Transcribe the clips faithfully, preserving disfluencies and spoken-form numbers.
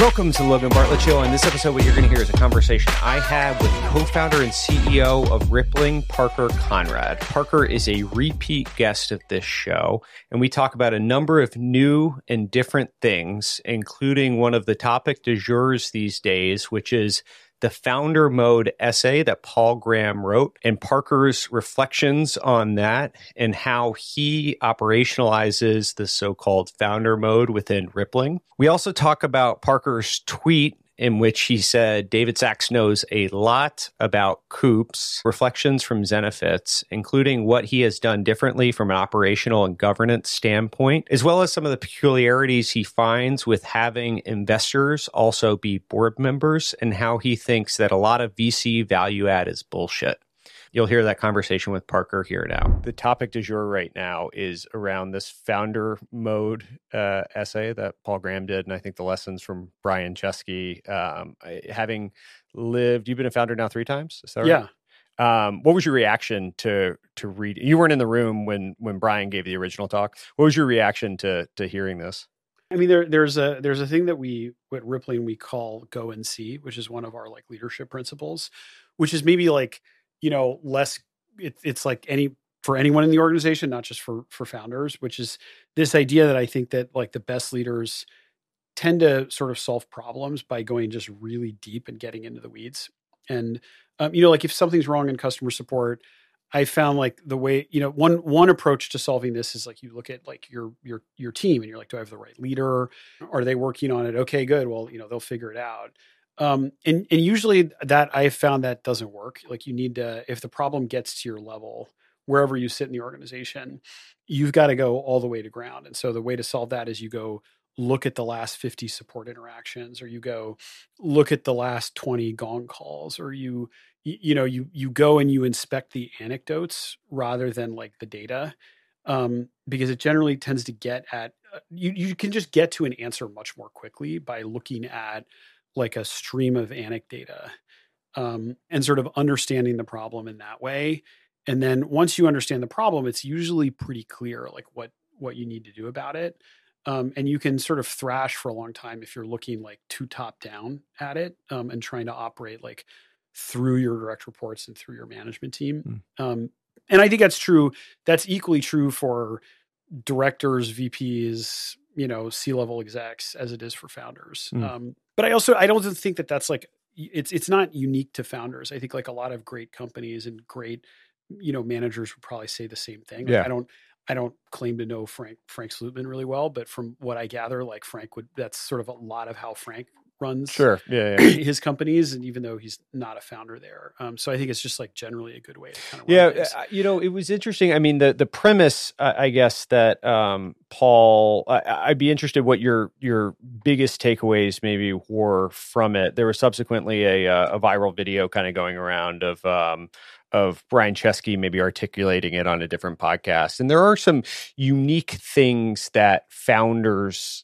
Welcome to the Logan Bartlett Show. On this episode, what you're going to hear is a conversation I had with co-founder and C E O of Rippling, Parker Conrad. Parker is a repeat guest of this show, and we talk about a number of new and different things, including one of the topic du jours these days, which is the founder mode essay that Paul Graham wrote, and Parker's reflections on that and how he operationalizes the so-called founder mode within Rippling. We also talk about Parker's tweet in which he said David Sachs knows a lot about Coops, reflections from Zenefits, including what he has done differently from an operational and governance standpoint, as well as some of the peculiarities he finds with having investors also be board members and how he thinks that a lot of V C value add is bullshit. You'll hear that conversation with Parker here now. The topic du jour right now is around this founder mode uh, essay that Paul Graham did, and I think the lessons from Brian Chesky. Um, having lived, you've been a founder now three times, is that right? Yeah. Um, what was your reaction to to read? You weren't in the room when when Brian gave the original talk. What was your reaction to to hearing this? I mean, there there's a there's a thing that we at Rippling we call go and see, which is one of our like leadership principles, which is maybe like, you know, less, it, it's like any, for anyone in the organization, not just for, for founders, which is this idea that I think that like the best leaders tend to sort of solve problems by going just really deep and getting into the weeds. And, um, you know, like if something's wrong in customer support, I found like the way, you know, one, one approach to solving this is like, you look at like your, your, your team and you're like, do I have the right leader? Are they working on it? Okay, good. Well, you know, they'll figure it out. Um, and, and usually that I found that doesn't work. Like you need to, if the problem gets to your level, wherever you sit in the organization, you've got to go all the way to ground. And so the way to solve that is you go look at the last fifty support interactions, or you go look at the last twenty gong calls, or you, you, you know, you, you go and you inspect the anecdotes rather than like the data. Um, because it generally tends to get at, uh, you, you can just get to an answer much more quickly by looking at like a stream of anecdata, um, and sort of understanding the problem in that way. And then once you understand the problem, it's usually pretty clear, like what, what you need to do about it. Um, and you can sort of thrash for a long time if you're looking like too top down at it, um, and trying to operate like through your direct reports and through your management team. Mm. Um, and I think that's true. That's equally true for directors, V Ps, you know, C-level execs as it is for founders. Mm. Um, but I also, I don't think that that's like, it's, it's not unique to founders. I think like a lot of great companies and great, you know, managers would probably say the same thing. Like, yeah. I don't, I don't claim to know Frank, Frank Slootman really well, but from what I gather, like Frank would, that's sort of a lot of how Frank runs sure. yeah, yeah. his companies. And even though he's not a founder there. Um, so I think it's just like generally a good way to kind of, yeah, things. You know, it was interesting. I mean, the, the premise, uh, I guess that, um, Paul, I, I'd be interested what your, your biggest takeaways maybe were from it. There was subsequently a, a viral video kind of going around of, um, of Brian Chesky maybe articulating it on a different podcast. And there are some unique things that founders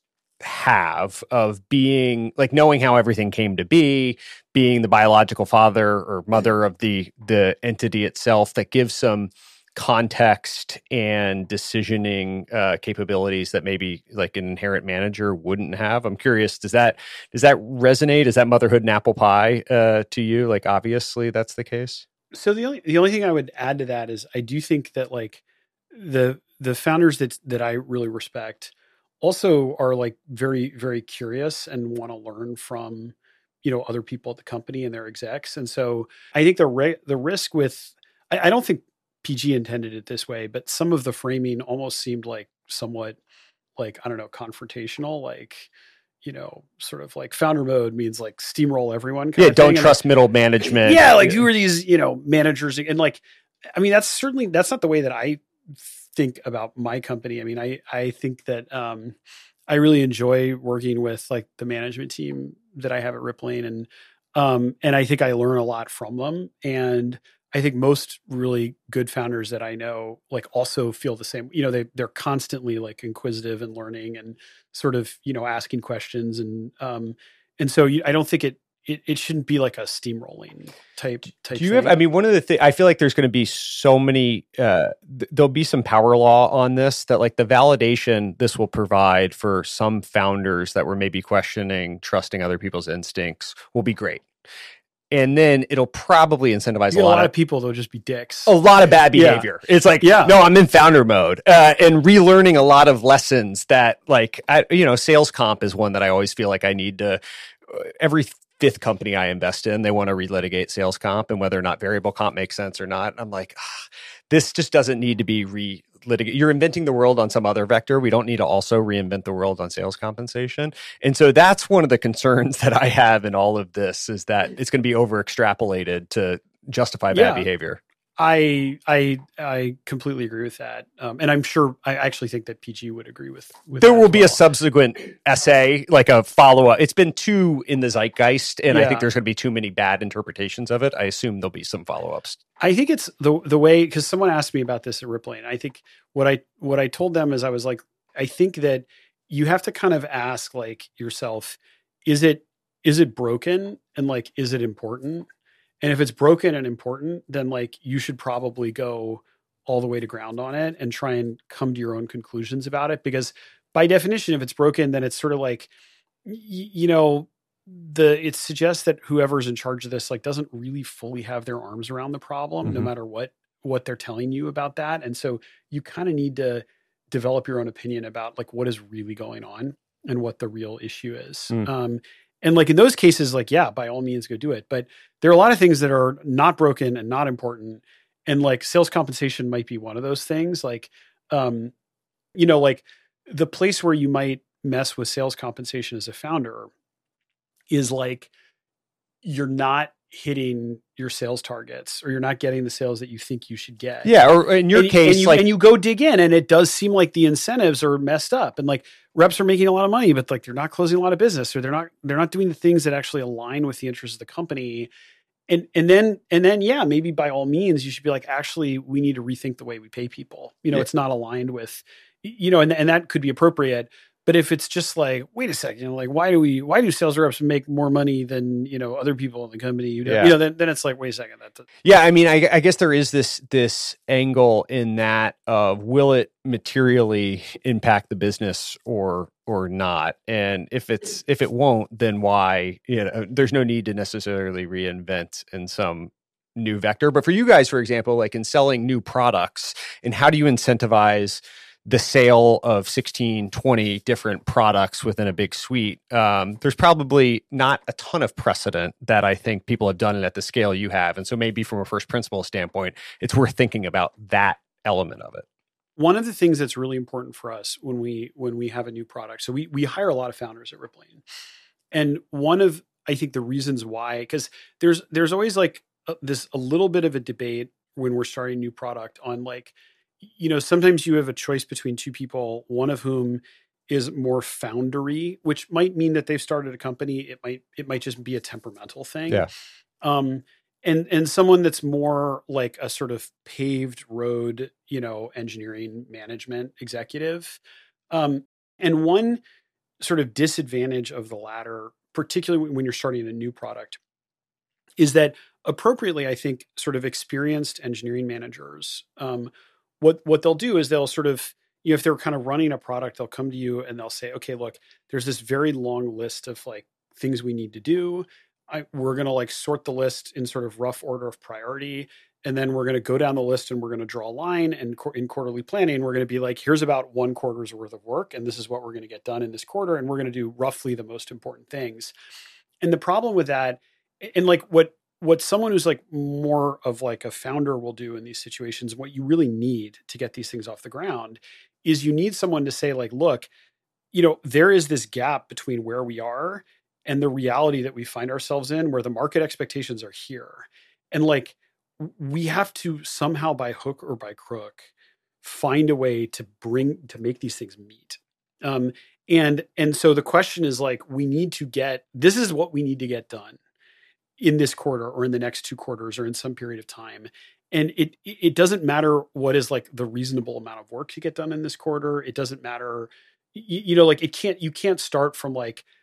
have of being like knowing how everything came to be, being the biological father or mother of the the entity itself, that gives some context and decisioning uh, capabilities that maybe like an inherent manager wouldn't have. I'm curious, does that does that resonate? Is that motherhood and apple pie uh, to you? Like obviously that's the case. So the only the only thing I would add to that is I do think that like the the founders that that I really respect also are like very, very curious and want to learn from, you know, other people at the company and their execs. And so I think the re- the risk with, I, I don't think P G intended it this way, but some of the framing almost seemed like somewhat like, I don't know, confrontational, like, you know, sort of like founder mode means like steamroll everyone. Yeah. Don't trust like, middle management. Yeah. Like who are these, you know, managers? And like, I mean, that's certainly, that's not the way that I think about my company. I mean, I, I think that, um, I really enjoy working with like the management team that I have at Rippling, and, um, and I think I learn a lot from them. And I think most really good founders that I know, like also feel the same, you know, they, they're constantly like inquisitive and learning and sort of, you know, asking questions. And, um, and so you, I don't think it, it, it shouldn't be like a steamrolling type type. Do you thing. have? I mean, one of the things I feel like there's going to be so many. Uh, th- there'll be some power law on this that, like, the validation this will provide for some founders that were maybe questioning trusting other people's instincts will be great, and then it'll probably incentivize You get a lot, a lot of of people that'll just be dicks. a lot of bad Yeah. behavior. It's like, Yeah. no, I'm in founder mode, uh, and relearning a lot of lessons that, like, I, you know, sales comp is one that I always feel like I need to. Uh, every fifth company I invest in, they want to relitigate sales comp and whether or not variable comp makes sense or not. I'm like, ah, this just doesn't need to be relitigated. You're inventing the world on some other vector. We don't need to also reinvent the world on sales compensation. And so that's one of the concerns that I have in all of this, is that it's going to be over extrapolated to justify bad Yeah. behavior. I I I completely agree with that, um, and I'm sure I actually think that P G would agree with. with There that will as be well. a subsequent essay, like a follow up. It's been too in the zeitgeist, and I Yeah. think there's going to be too many bad interpretations of it. I assume there'll be some follow ups. I think it's the the way, because someone asked me about this at Rippling. I think what I what I told them is, I was like, I think that you have to kind of ask, like, yourself, is it is it broken, and, like, is it important? And if it's broken and important, then, like, you should probably go all the way to ground on it and try and come to your own conclusions about it. Because by definition, if it's broken, then it's sort of like, y- you know, the, it suggests that whoever's in charge of this, like, doesn't really fully have their arms around the problem, no Mhm. matter what, what they're telling you about that. And so you kind of need to develop your own opinion about, like, what is really going on and what the real issue is. Mm. Um, and, like, in those cases, like, yeah, by all means go do it. But there are a lot of things that are not broken and not important. And, like, sales compensation might be one of those things. Like, um, you know, like, the place where you might mess with sales compensation as a founder is, like, you're not hitting your sales targets, or you're not getting the sales that you think you should get. Yeah, or in your and, case, and you, like, and you go dig in, and it does seem like the incentives are messed up, and, like, reps are making a lot of money, but, like, they're not closing a lot of business, or they're not they're not doing the things that actually align with the interests of the company. And and then and then yeah, maybe by all means you should be like, actually, we need to rethink the way we pay people. You know, Yeah. it's not aligned with, you know, and and that could be appropriate. But if it's just like, wait a second, you know, like, why do we, why do sales reps make more money than, you know, other people in the company? You know, Yeah. you know then, then it's like, wait a second. That, yeah, I mean, I, I guess there is this this angle in that of, will it materially impact the business or or not? And if it's if it won't, then why? You know, there's no need to necessarily reinvent in some new vector. But for you guys, for example, like in selling new products, and how do you incentivize the sale of sixteen, twenty different products within a big suite? Um, there's probably not a ton of precedent that I think people have done it at the scale you have. And so maybe from a first principle standpoint, it's worth thinking about that element of it. one of the things that's really important for us when we when we have a new product, so we we hire a lot of founders at Rippling, and one of, I think, the reasons why, because there's there's always like a, this a little bit of a debate when we're starting a new product on, like, you know, sometimes you have a choice between two people, one of whom is more foundery, which might mean that they've started a company. It might it might just be a temperamental thing. Yeah. Um, and and someone that's more like a sort of paved road, you know, engineering management executive. Um, and one sort of disadvantage of the latter, particularly when you're starting a new product, is that appropriately, I think, sort of experienced engineering managers, um, what what they'll do is they'll sort of, you know, if they're kind of running a product, they'll come to you and they'll say, okay, look, there's this very long list of, like, things we need to do. I, we're going to, like, sort the list in sort of rough order of priority. And then we're going to go down the list and we're going to draw a line. And qu- in quarterly planning, we're going to be like, here's about one quarter's worth of work. And this is what we're going to get done in this quarter. And we're going to do roughly the most important things. And the problem with that, and like what, what someone who's like more of like a founder will do in these situations, what you really need to get these things off the ground is you need someone to say, like, look, you know, there is this gap between where we are and the reality that we find ourselves in, where the market expectations are here. And, like, we have to somehow, by hook or by crook, find a way to bring, to make these things meet. Um, and, and so the question is, like, we need to get, this is what we need to get done in this quarter or in the next two quarters or in some period of time. And it, it doesn't matter what is, like, the reasonable amount of work to get done in this quarter. It doesn't matter, you, you know, like, it can't, you can't start from, like,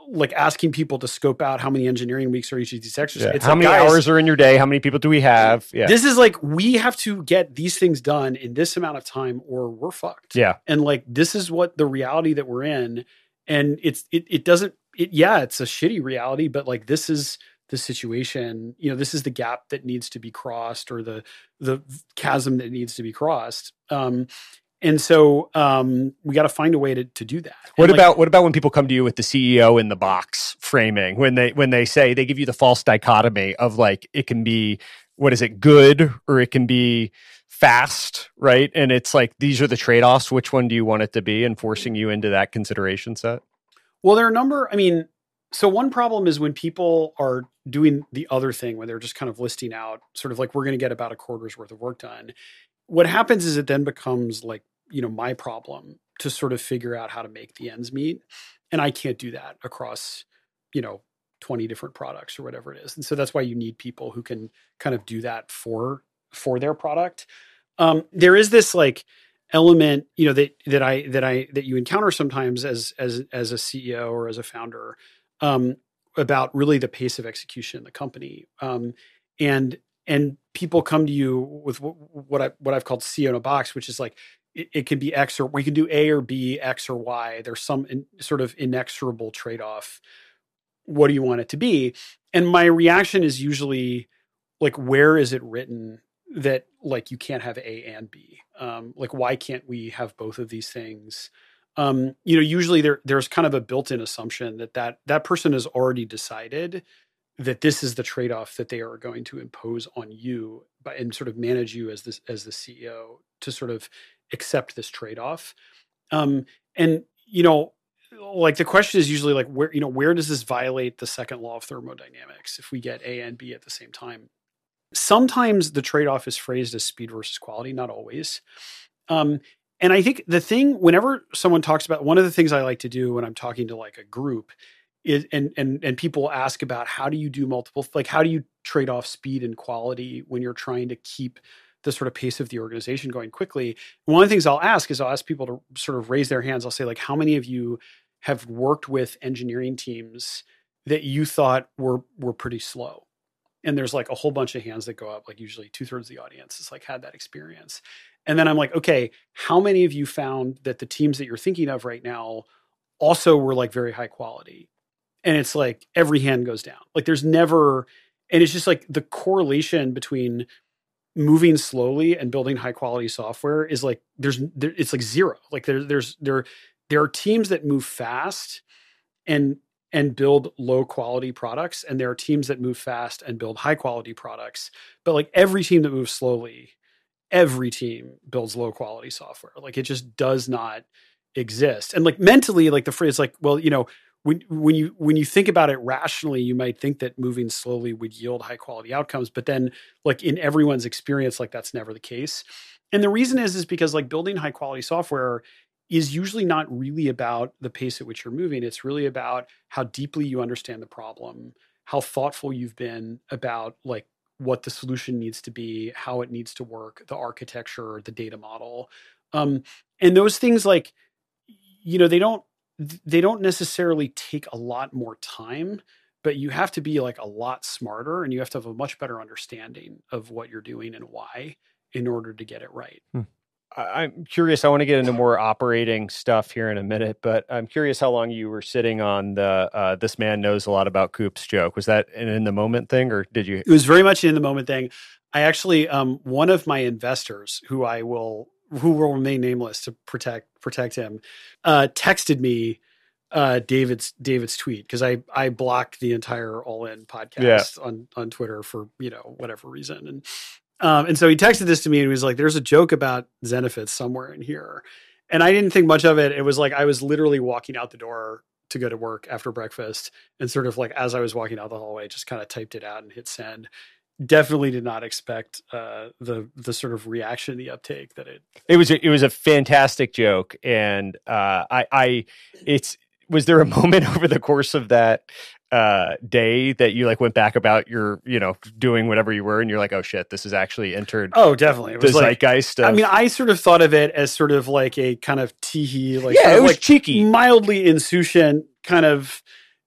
like asking people to scope out how many engineering weeks are each of these exercises. Yeah. It's how like, many guys, hours are in your day? How many people do we have? Yeah. This is like, we have to get these things done in this amount of time or we're fucked. Yeah. And like, this is what the reality that we're in. And it's, it, it doesn't, it, yeah, it's a shitty reality, but like, this is the situation, you know, this is the gap that needs to be crossed, or the, the chasm that needs to be crossed. Um, And so um, we got to find a way to, to do that. What and about like, what about when people come to you with the C E O in the box framing? When they when they say, they give you the false dichotomy of like, it can be, what is it, good, or it can be fast, right? And it's like, these are the trade-offs. Which one do you want it to be? And forcing you into that consideration set. Well, there are a number. I mean, so one problem is when people are doing the other thing, when they're just kind of listing out sort of like, we're going to get about a quarter's worth of work done. What happens is it then becomes like, you know, my problem to sort of figure out how to make the ends meet. And I can't do that across, you know, twenty different products or whatever it is. And so that's why you need people who can kind of do that for, for their product. Um, there is this like element, you know, that, that I, that I, that you encounter sometimes as, as, as a C E O or as a founder, um, about really the pace of execution in the company. Um, and, And people come to you with what I what I've called C E O in a box, which is like it, it can be X, or we can do A or B, X or Y. There's some in, sort of inexorable trade-off. What do you want it to be? And my reaction is usually like, where is it written that like you can't have A and B? Um, like, why can't we have both of these things? Um, you know, usually there there's kind of a built-in assumption that that that person has already decided that this is the trade-off that they are going to impose on you, by, and sort of manage you as this, as the C E O, to sort of accept this trade-off. Um, and, you know, like the question is usually like, where, you know, where does this violate the second law of thermodynamics if we get A and B at the same time? Sometimes the trade-off is phrased as speed versus quality, not always. Um, and I think the thing, whenever someone talks about, one of the things I like to do when I'm talking to like a group is, and, and, and people ask about how do you do multiple, like how do you trade off speed and quality when you're trying to keep the sort of pace of the organization going quickly. One of the things I'll ask is I'll ask people to sort of raise their hands. I'll say like, how many of you have worked with engineering teams that you thought were, were pretty slow? And there's like a whole bunch of hands that go up, like usually two thirds of the audience has like had that experience. And then I'm like, okay, how many of you found that the teams that you're thinking of right now also were like very high quality? And it's like every hand goes down. Like there's never, and it's just like the correlation between moving slowly and building high quality software is like, there's, there, it's like zero. Like there, there's, there, there are teams that move fast and, and build low quality products. And there are teams that move fast and build high quality products. But like every team that moves slowly, every team builds low quality software. Like it just does not exist. And like mentally, like the phrase, like, well, you know, when, when you, when you think about it rationally, you might think that moving slowly would yield high quality outcomes, but then like in everyone's experience, like that's never the case. And the reason is, is because like building high quality software is usually not really about the pace at which you're moving. It's really about how deeply you understand the problem, how thoughtful you've been about like what the solution needs to be, how it needs to work, the architecture, the data model. Um, and those things like, you know, they don't, they don't necessarily take a lot more time, but you have to be like a lot smarter and you have to have a much better understanding of what you're doing and why in order to get it right. Hmm. I'm curious. I want to get into more operating stuff here in a minute, but I'm curious how long you were sitting on the uh, "this man knows a lot about Koops" joke. Was that an in the moment thing, or did you? It was very much an in the moment thing. I actually, um, one of my investors, who I will, who will remain nameless to protect protect him, uh, texted me uh, David's David's tweet because I I blocked the entire All In podcast yeah. on on Twitter for you know whatever reason and. Um, and so he texted this to me and he was like, there's a joke about Zenefits somewhere in here. And I didn't think much of it. It was like, I was literally walking out the door to go to work after breakfast. And sort of like, as I was walking out the hallway, just kind of typed it out and hit send. Definitely did not expect uh, the, the sort of reaction, the uptake that it, it was, a, it was a fantastic joke. And uh, I, I, it's, was there a moment over the course of that uh day that you like went back about your, you know, doing whatever you were and you're like, oh shit, this is actually entered oh definitely it was the like, zeitgeist of... I mean, I sort of thought of it as sort of like a kind of teehee, like yeah, sort it of was like cheeky, mildly insouciant kind of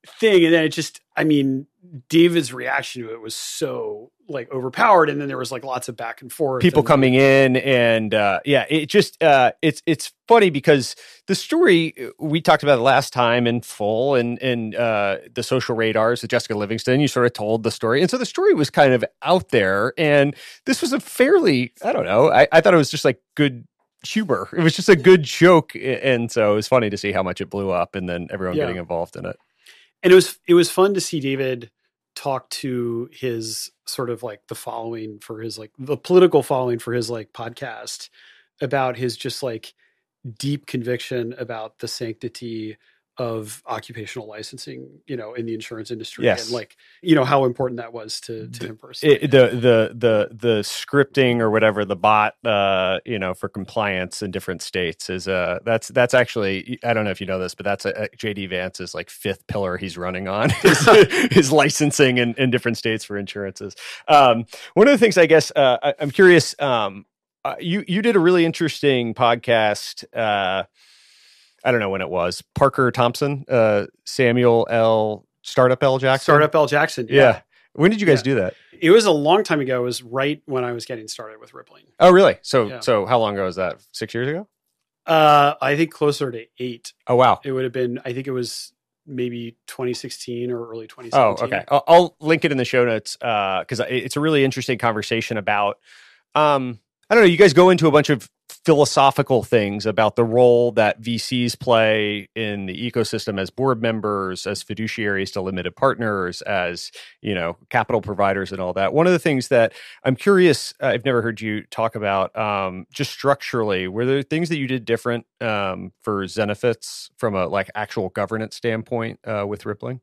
thing. And then it just, I mean, David's reaction to it was so like overpowered. And then there was like lots of back and forth. People and, coming in and uh, yeah, it just, uh, it's, it's funny because the story, we talked about it last time in full and, and uh, the Social Radars with Jessica Livingston, you sort of told the story. And so the story was kind of out there, and this was a fairly, I don't know, I, I thought it was just like good humor. It was just a good joke. And so it was funny to see how much it blew up and then everyone yeah. getting involved in it. And it was, it was fun to see David talk to his sort of like the following for his, like the political following for his like podcast about his just like deep conviction about the sanctity of occupational licensing, you know, in the insurance industry, yes. and like, you know, how important that was to, to him personally. It, the, the, the, the scripting or whatever, the bot, uh, you know, for compliance in different states is, uh, that's, that's actually, I don't know if you know this, but that's a, a J D Vance's like fifth pillar he's running on his, his licensing in, in different states for insurances. Um, one of the things I guess, uh, I, I'm curious, um, uh, you, you did a really interesting podcast, uh, I don't know when it was. Parker Thompson, uh, Samuel L. Startup L. Jackson. Startup L. Jackson. Yeah. yeah. When did you guys yeah. do that? It was a long time ago. It was right when I was getting started with Rippling. Oh, really? So, yeah. so how long ago was that? Six years ago? Uh, I think closer to eight. Oh, wow. It would have been, I think it was maybe twenty sixteen or early twenty seventeen. Oh, okay. I'll, I'll link it in the show notes uh, because it's a really interesting conversation about, um, I don't know, you guys go into a bunch of philosophical things about the role that V Cs play in the ecosystem as board members, as fiduciaries to limited partners, as, you know, capital providers and all that. One of the things that I'm curious, uh, I've never heard you talk about, um, just structurally, were there things that you did different um, for Zenefits from a like actual governance standpoint uh, with Rippling?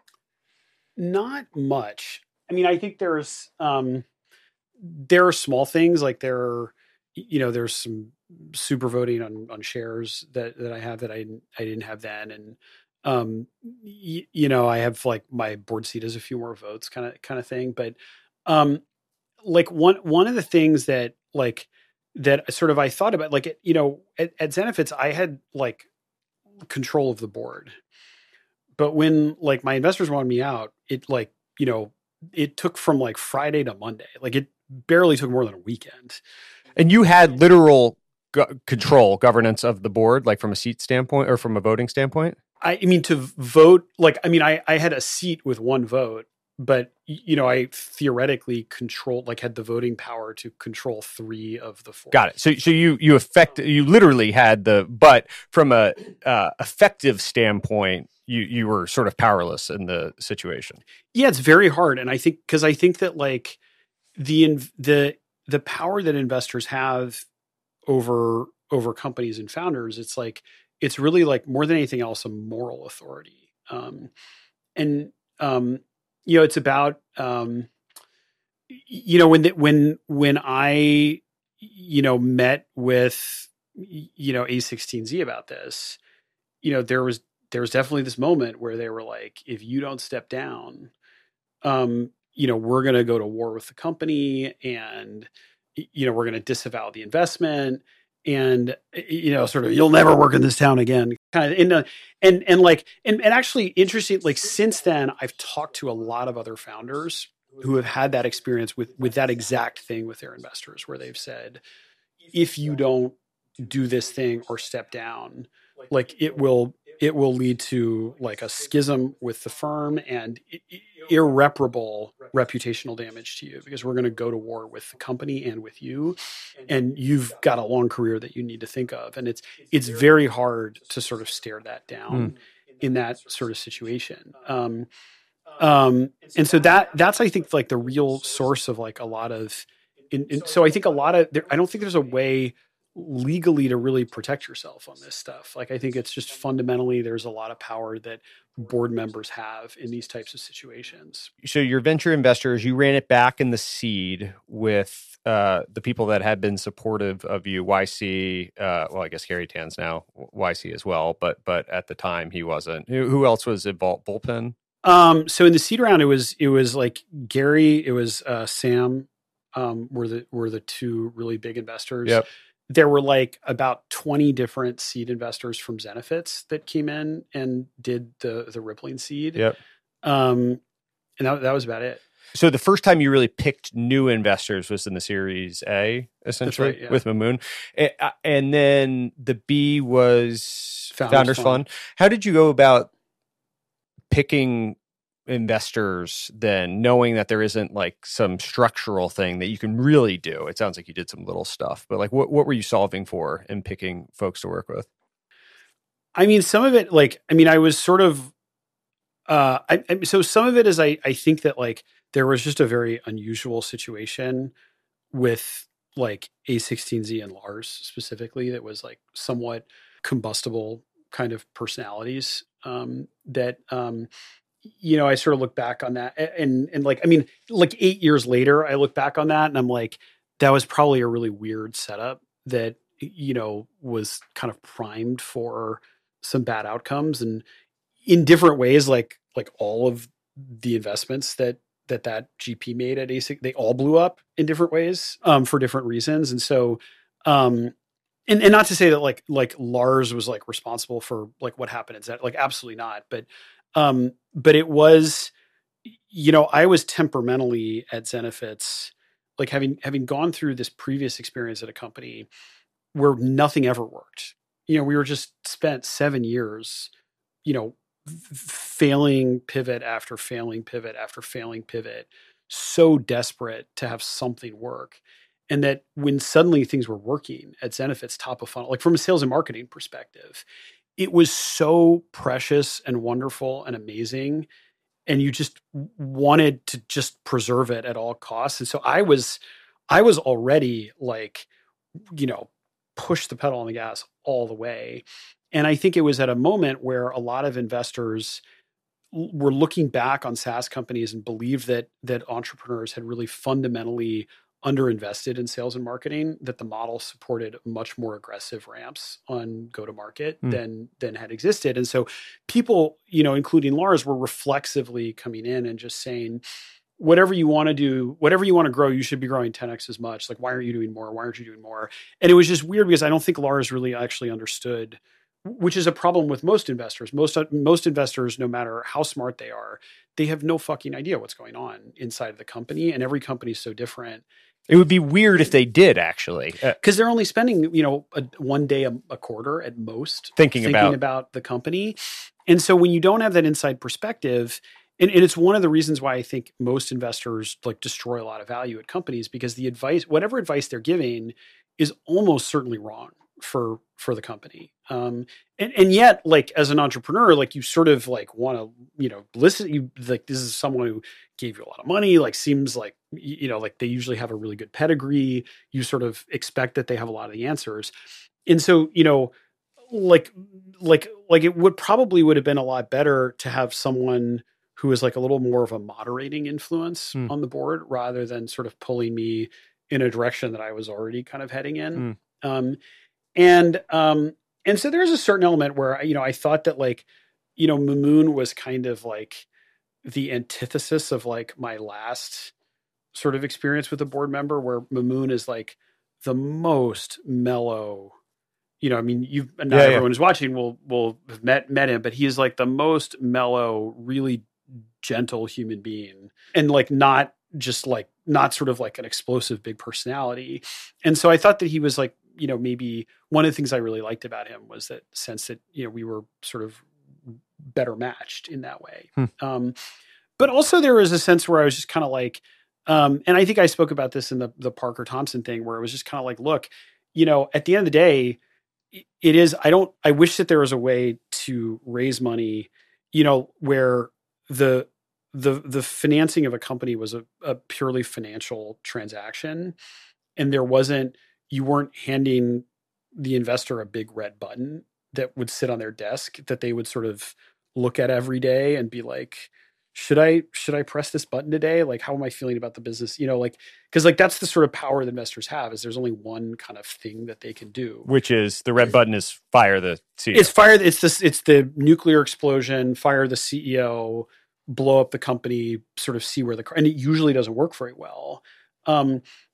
Not much. I mean, I think there's, um, there are small things like there are, you know, there's some super voting on, on shares that, that I have that I, I didn't have then. And, um, y- you know, I have like my board seat has a few more votes kind of, kind of thing. But, um, like one, one of the things that like, that sort of, I thought about like, you know, at, at Zenefits, I had like control of the board, but when like my investors wanted me out, it like, you know, it took from like Friday to Monday, like it barely took more than a weekend. And you had literal go- control, governance of the board, like from a seat standpoint or from a voting standpoint? I, I mean, to vote, like, I mean, I, I had a seat with one vote, but, you know, I theoretically controlled, like, had the voting power to control three of the four. Got it. So, so you, you affect, you literally had the, but from a uh, effective standpoint, you, you were sort of powerless in the situation. Yeah, it's very hard. And I think, because I think that, like, the, the, the power that investors have over over companies and founders, it's like it's really like more than anything else a moral authority, um, and um, you know it's about um, you know when the, when when I you know met with you know A sixteen Z about this, you know there was there was definitely this moment where they were like, if you don't step down, um, you know we're going to go to war with the company and you know, we're going to disavow the investment and, you know, sort of, you'll never work in this town again. Kind of in a, and, and like, and, and actually interesting, like since then I've talked to a lot of other founders who have had that experience with, with that exact thing with their investors, where they've said, if you don't do this thing or step down, like it will, it will lead to like a schism with the firm and irreparable reputational damage to you, because we're going to go to war with the company and with you, and you've got a long career that you need to think of. And it's, it's very hard to sort of stare that down mm. in that sort of situation. Um, um, and so that, that's, I think like the real source of like a lot of, in, in, so I think a lot of, there, I don't think there's a way legally to really protect yourself on this stuff. Like, I think it's just fundamentally, there's a lot of power that board members have in these types of situations. So your venture investors, you ran it back in the seed with uh, the people that had been supportive of you, Y C, uh, well, I guess Harry Tan's now Y C as well, but but at the time he wasn't. Who, who else was involved? Bullpen? Um, so in the seed round, it was, it was like Gary, it was uh, Sam, um, were the, were the two really big investors. Yep. there were like about twenty different seed investors from Zenefits that came in and did the the Rippling seed. Yep. Um, and that, that was about it. So the first time you really picked new investors was in the Series A, essentially, right, yeah. with Mamoon. And then the B was Founders, Founders Fund. Fund. How did you go about picking investors then, knowing that there isn't like some structural thing that you can really do? It sounds like you did some little stuff, but like what, what were you solving for in picking folks to work with? I mean, some of it, like, I mean, I was sort of, uh, I, I so some of it is I, I think that like there was just a very unusual situation with like A sixteen Z and Lars specifically that was like somewhat combustible kind of personalities um, that, um, you know, I sort of look back on that and, and like, I mean, like eight years later, I look back on that and I'm like, that was probably a really weird setup that, you know, was kind of primed for some bad outcomes and in different ways, like, like all of the investments that, that that G P made at A S I C, they all blew up in different ways um, for different reasons. And so, um, and, and not to say that like, like Lars was like responsible for like what happened at Zen, like absolutely not. But, um, but it was, you know, I was temperamentally at Zenefits, like having, having gone through this previous experience at a company where nothing ever worked. You know, we were just spent seven years, you know, failing pivot after failing pivot after failing pivot, so desperate to have something work. And that when suddenly things were working at Zenefits top of funnel, like from a sales and marketing perspective, it was so precious and wonderful and amazing. And you just wanted to just preserve it at all costs. And so I was, I was already like, you know, push the pedal on the gas all the way. And I think it was at a moment where a lot of investors were looking back on SaaS companies and believed that that entrepreneurs had really fundamentally underinvested in sales and marketing, that the model supported much more aggressive ramps on go-to-market mm. than than had existed. And so people, you know, including Lars, were reflexively coming in and just saying, whatever you want to do, whatever you want to grow, you should be growing ten x as much. Like, why aren't you doing more? Why aren't you doing more? And it was just weird because I don't think Lars really actually understood, which is a problem with most investors. Most most investors, no matter how smart they are, they have no fucking idea what's going on inside of the company, and every company is so different. It would be weird if they did, actually, because uh, they're only spending, you know, a, one day a, a quarter at most thinking, thinking about. about the company. And so when you don't have that inside perspective, and, and it's one of the reasons why I think most investors like destroy a lot of value at companies, because the advice, whatever advice they're giving, is almost certainly wrong for for the company. Um, and, and yet, like, as an entrepreneur, like, you sort of like want to, you know, listen, you like, this is someone who gave you a lot of money, like, seems like, you know, like they usually have a really good pedigree. You sort of expect that they have a lot of the answers. And so, you know, like, like, like it would probably would have been a lot better to have someone who is like a little more of a moderating influence mm. on the board, rather than sort of pulling me in a direction that I was already kind of heading in. Mm. Um, And, um, and so there's a certain element where, you know, I thought that like, you know, Mamoon was kind of like the antithesis of like my last sort of experience with a board member, where Mamoon is like the most mellow, you know, I mean, you've, not yeah, everyone yeah. who's watching will, will have met, met him, but he's like the most mellow, really gentle human being, and like, not just like, not sort of like an explosive big personality. And so I thought that he was like, you know, maybe one of the things I really liked about him was that sense that, you know, we were sort of better matched in that way. Hmm. Um, but also there was a sense where I was just kind of like, um, and I think I spoke about this in the, the Parker Thompson thing, where it was just kind of like, look, you know, at the end of the day, it is, I don't, I wish that there was a way to raise money, you know, where the, the, the financing of a company was a, a purely financial transaction, and there wasn't, you weren't handing the investor a big red button that would sit on their desk that they would sort of look at every day and be like, should I, should I press this button today? Like, how am I feeling about the business? You know, like, cause like, that's the sort of power that investors have, is there's only one kind of thing that they can do. Which is the red button is fire the C E O. It's fire. It's this, it's the nuclear explosion, fire the C E O, blow up the company, sort of see where the, and it usually doesn't work very well. Um,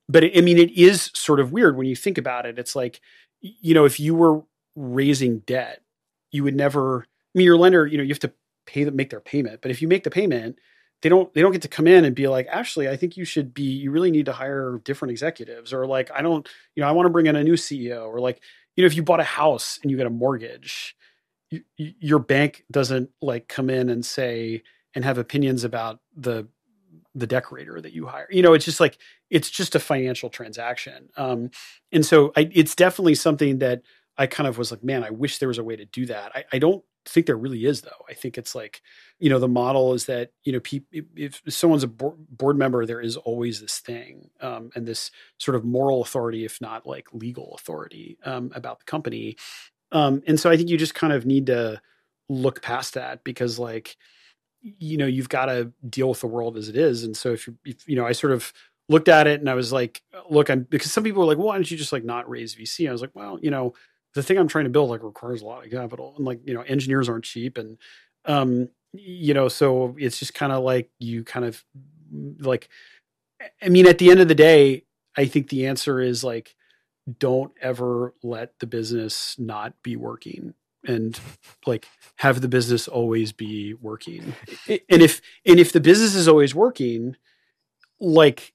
but it, I mean, it is sort of weird when you think about it. It's like, you know, if you were raising debt, you would never, I mean, your lender, you know, you have to pay them, make their payment. But if you make the payment, they don't, they don't get to come in and be like, actually, I think you should be, you really need to hire different executives, or like, I don't, you know, I want to bring in a new C E O, or like, you know, if you bought a house and you get a mortgage, you, your bank doesn't like come in and say, and have opinions about the, the decorator that you hire. You know, it's just like, it's just a financial transaction. Um, and so I, it's definitely something that I kind of was like, man, I wish there was a way to do that. I, I don't think there really is, though. I think it's like, you know, the model is that, you know, people, if someone's a board member, there is always this thing um, and this sort of moral authority, if not like legal authority um, about the company. Um, and so I think you just kind of need to look past that, because like, you know, you've got to deal with the world as it is. And so if you, if, you know, I sort of looked at it and I was like, look, I'm, because some people were like, well, why don't you just like not raise V C? I was like, well, you know, the thing I'm trying to build like requires a lot of capital, and like, you know, engineers aren't cheap. And, um, you know, so it's just kind of like, you kind of like, I mean, at the end of the day, I think the answer is like, don't ever let the business not be working, and like have the business always be working. And if, and if the business is always working, like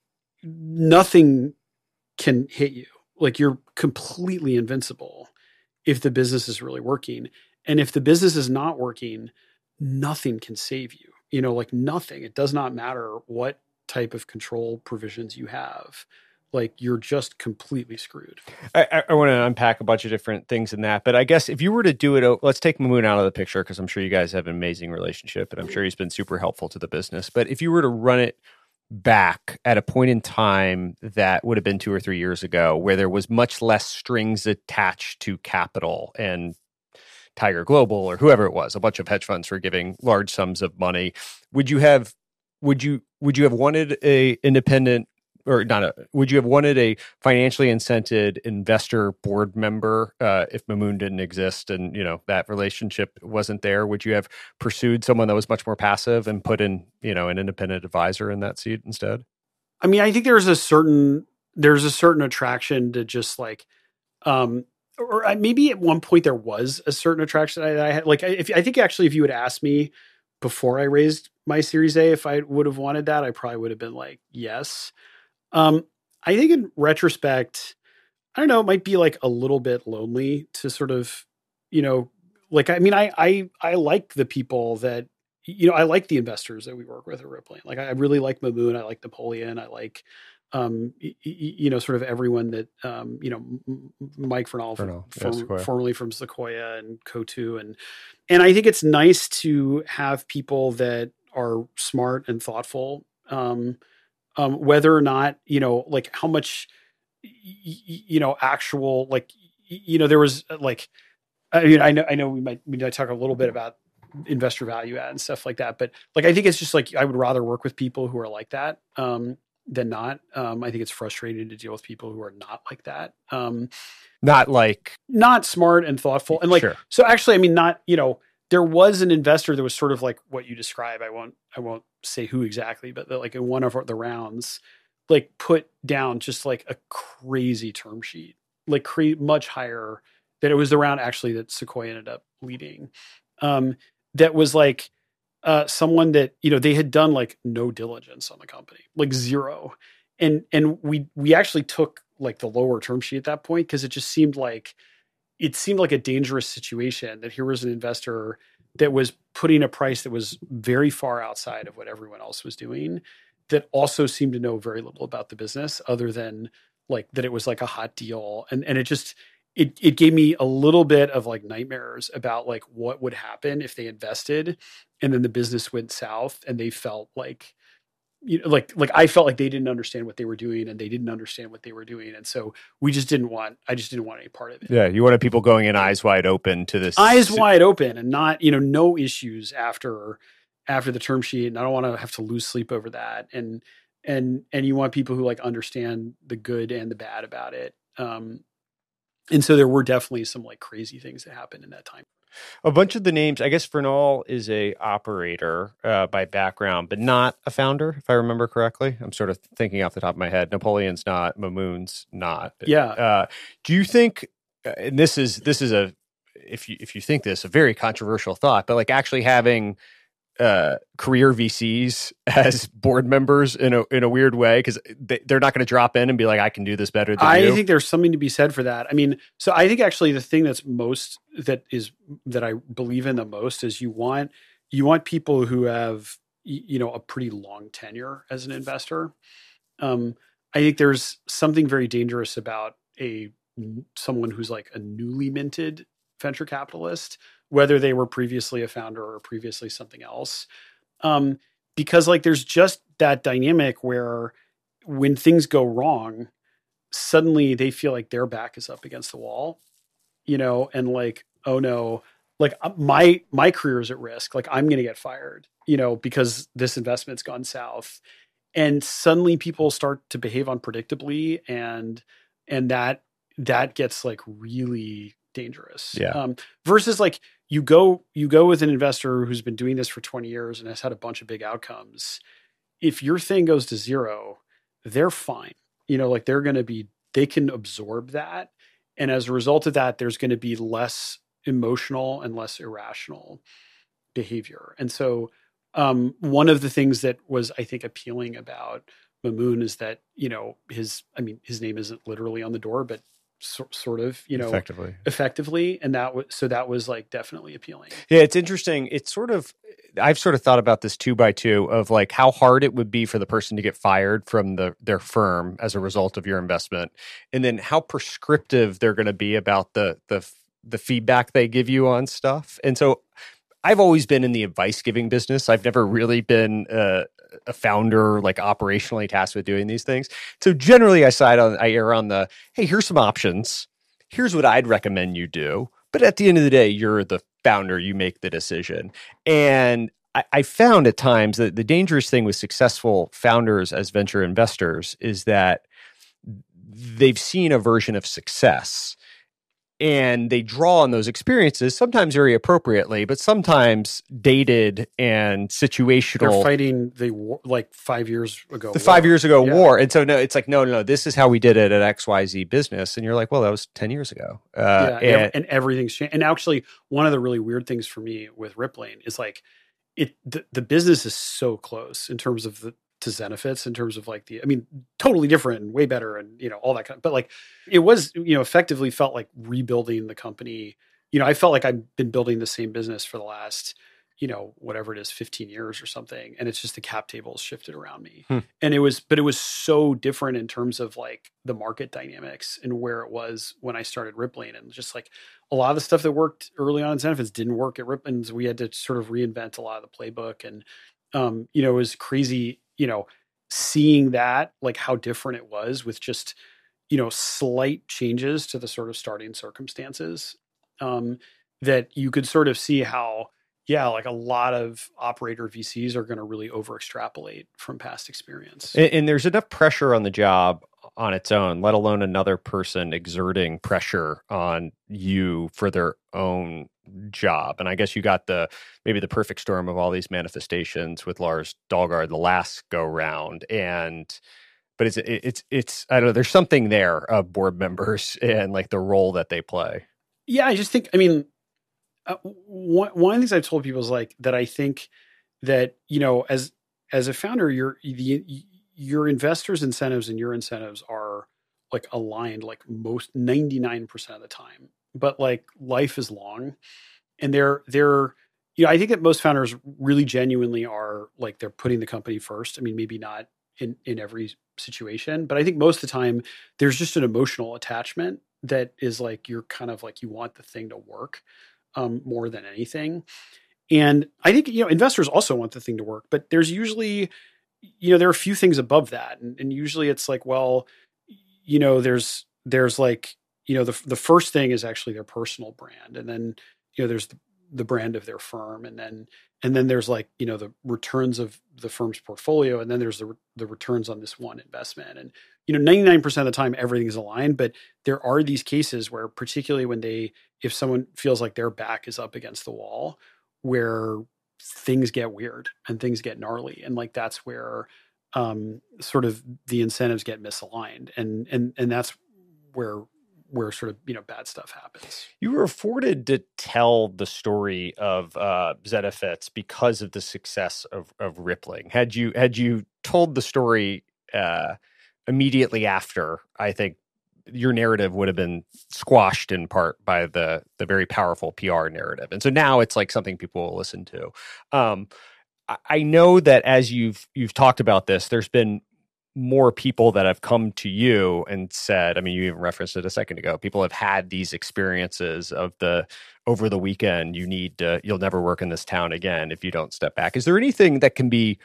nothing can hit you. Like you're completely invincible if the business is really working. And if the business is not working, nothing can save you. You know, like nothing. It does not matter what type of control provisions you have. Like you're just completely screwed. I, I want to unpack a bunch of different things in that, but I guess if you were to do it, let's take Mamoon out of the picture, because I'm sure you guys have an amazing relationship, and I'm sure he's been super helpful to the business. But if you were to run it back at a point in time that would have been two or three years ago, where there was much less strings attached to capital, and Tiger Global or whoever it was, a bunch of hedge funds were giving large sums of money, would you have, would you, would you have wanted a independent, or not a, would you have wanted a financially incented investor board member uh, if Mamoon didn't exist and, you know, that relationship wasn't there? Would you have pursued someone that was much more passive and put in, you know, an independent advisor in that seat instead? I mean, I think there's a certain, there's a certain attraction to just like, um, or maybe at one point there was a certain attraction I, I had. Like, if I think actually, if you had asked me before I raised my Series A, if I would have wanted that, I probably would have been like, yes. Um, I think in retrospect, I don't know, it might be like a little bit lonely to sort of, you know, like, I mean, I, I, I like the people that, you know, I like the investors that we work with at Rippling. Like, I really like Mamoon. I like Napoleon. I like, um, y- y- you know, sort of everyone that, um, you know, M- Mike Fernald, Fernald, from, yeah, Sequoia. formerly from Sequoia and Coatue. And, and I think it's nice to have people that are smart and thoughtful, um, Um, whether or not, you know, like how much, y- y- you know, actual, like, y- you know, there was like, I mean, I know, I know we might, we might talk a little bit about investor value add and stuff like that, but like, I think it's just like, I would rather work with people who are like that, um, than not. Um, I think it's frustrating to deal with people who are not like that. Um, Not like, not smart and thoughtful. And like, sure. so actually, I mean, not, you know, there was an investor that was sort of like what you describe. I won't, I won't say who exactly, but the, like in one of the rounds, like put down just like a crazy term sheet, like cre- much higher that it was the round actually that Sequoia ended up leading. Um, that was like uh, someone that, you know, they had done like no diligence on the company, like zero. And, and we, we actually took like the lower term sheet at that point, because it just seemed like, it seemed like a dangerous situation that here was an investor that was putting a price that was very far outside of what everyone else was doing, that also seemed to know very little about the business other than like that it was like a hot deal. And, and it just, it, it gave me a little bit of like nightmares about like what would happen if they invested and then the business went south and they felt like, you know, like, like I felt like they didn't understand what they were doing and they didn't understand what they were doing. And so we just didn't want, I just didn't want any part of it. Yeah. You wanted people going in eyes wide open to this. Eyes wide open and not, you know, no issues after, after the term sheet. And I don't want to have to lose sleep over that. And, and, and you want people who like understand the good and the bad about it. Um, and so there were definitely some like crazy things that happened in that time. A bunch of the names, I guess Vernal is a operator uh, by background, but not a founder, if I remember correctly. I'm sort of thinking off the top of my head. Napoleon's not, Mamoon's not. Yeah. Uh, do you think, uh, and this is this is a, if you if you think this, a very controversial thought, but like actually having uh, career V Cs as board members in a in a weird way, because they, they're not going to drop in and be like, I can do this better than I you. I think there's something to be said for that. I mean, so I think actually the thing that's most that is that I believe in the most is you want you want people who have you know a pretty long tenure as an investor. Um, I think there's something very dangerous about a someone who's like a newly minted venture capitalist, whether they were previously a founder or previously something else. Um, because like there's just that dynamic where when things go wrong, suddenly they feel like their back is up against the wall, you know, and like, oh no, like my, my career is at risk. Like I'm going to get fired, you know, because this investment's gone south. And suddenly people start to behave unpredictably. And, and that, that gets like really dangerous. Yeah. Um, versus like you go, you go with an investor who's been doing this for twenty years and has had a bunch of big outcomes. If your thing goes to zero, they're fine. You know, like they're going to be, they can absorb that. And as a result of that, there's going to be less emotional and less irrational behavior. And so um, one of the things that was, I think, appealing about Mamoon is that, you know, his, I mean, his name isn't literally on the door, but so, sort of, you know, effectively, effectively. And that was, so that was like definitely appealing. Yeah. It's interesting. It's sort of, I've sort of thought about this two by two of like how hard it would be for the person to get fired from the their firm as a result of your investment. And then how prescriptive they're going to be about the, the, the feedback they give you on stuff. And so I've always been in the advice giving business. I've never really been uh, a founder, like operationally tasked with doing these things. So generally I side on, I err on the, hey, here's some options. Here's what I'd recommend you do. But at the end of the day, you're the founder, you make the decision. And I, I found at times that the dangerous thing with successful founders as venture investors is that they've seen a version of success. And they draw on those experiences, sometimes very appropriately, but sometimes dated and situational. They're fighting the war, like five years ago. The war. five years ago yeah. war. And so, no, it's like, no, no, no, this is how we did it at X Y Z business. And you're like, well, that was ten years ago. Uh, yeah, and, and everything's changed. And actually, one of the really weird things for me with Rippling is like, it the, the business is so close in terms of the, to Zenefits in terms of like the, I mean, totally different and way better and, you know, all that kind of, but like it was, you know, effectively felt like rebuilding the company. You know, I felt like I've been building the same business for the last, you know, whatever it is, fifteen years or something. And it's just the cap tables shifted around me. Hmm. And it was, but it was so different in terms of like the market dynamics and where it was when I started Rippling, and just like a lot of the stuff that worked early on in Zenefits didn't work at Rippling. So we had to sort of reinvent a lot of the playbook. And, um, you know, it was crazy, you know, seeing that, like how different it was with just, you know, slight changes to the sort of starting circumstances, um, that you could sort of see how, yeah, like a lot of operator V Cs are going to really over extrapolate from past experience. And, and there's enough pressure on the job on its own, let alone another person exerting pressure on you for their own job. And I guess you got the maybe the perfect storm of all these manifestations with Lars Dalgaard the last go round. And but it's it's it's I don't know, there's something there of board members and like the role that they play. Yeah, I just think I mean uh, one one of the things I've told people is like that I think that, you know, as as a founder, your the your investors' incentives and your incentives are like aligned like most ninety-nine percent of the time. But like life is long, and they're they're you know, I think that most founders really genuinely are like they're putting the company first. I mean, maybe not in in every situation, but I think most of the time there's just an emotional attachment that is like you're kind of like you want the thing to work um, more than anything. And I think, you know, investors also want the thing to work, but there's usually, you know, there are a few things above that, and, and usually it's like, well, you know, there's there's like, you know, the the first thing is actually their personal brand. And then, you know, there's the, the brand of their firm. And then, and then there's like, you know, the returns of the firm's portfolio. And then there's the, the returns on this one investment. And you know, ninety-nine percent of the time, everything's aligned, but there are these cases where, particularly when they, if someone feels like their back is up against the wall, where things get weird and things get gnarly. And like, that's where um, sort of the incentives get misaligned. And, and, and that's where, where sort of, you know, bad stuff happens. You were afforded to tell the story of uh, Zenefits because of the success of, of Rippling. Had you, had you told the story uh, immediately after, I think your narrative would have been squashed in part by the the very powerful P R narrative. And so now it's like something people will listen to. Um, I, I know that as you've you've talked about this, there's been more people that have come to you and said, I mean, you even referenced it a second ago, people have had these experiences of the over the weekend, you need to, you'll never work in this town again if you don't step back. Is there anything that can be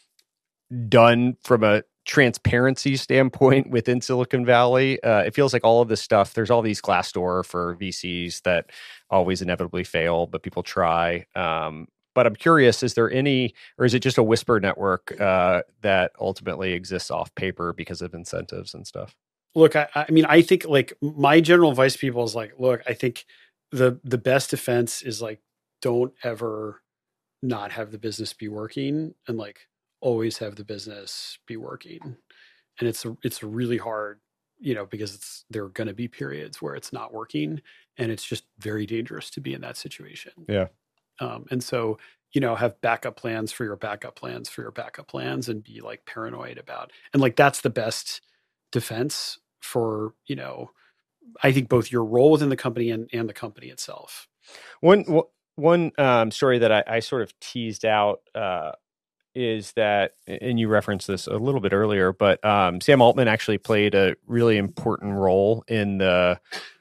done from a transparency standpoint within Silicon Valley? Uh, it feels like all of this stuff, there's all these Glassdoor for V Cs that always inevitably fail, but people try. Um, but I'm curious, is there any, or is it just a whisper network uh, that ultimately exists off paper because of incentives and stuff? Look, I, I mean, I think like my general advice to people is like, look, I think the the best defense is like, don't ever not have the business be working, and like always have the business be working. And it's a, it's really hard, you know, because it's, there are going to be periods where it's not working, and it's just very dangerous to be in that situation. Yeah. Um, and so, you know, have backup plans for your backup plans for your backup plans, and be like paranoid about, and like, that's the best defense for, you know, I think both your role within the company and, and the company itself. One, one um, story that I, I sort of teased out, uh, is that, and you referenced this a little bit earlier, but um, Sam Altman actually played a really important role in the,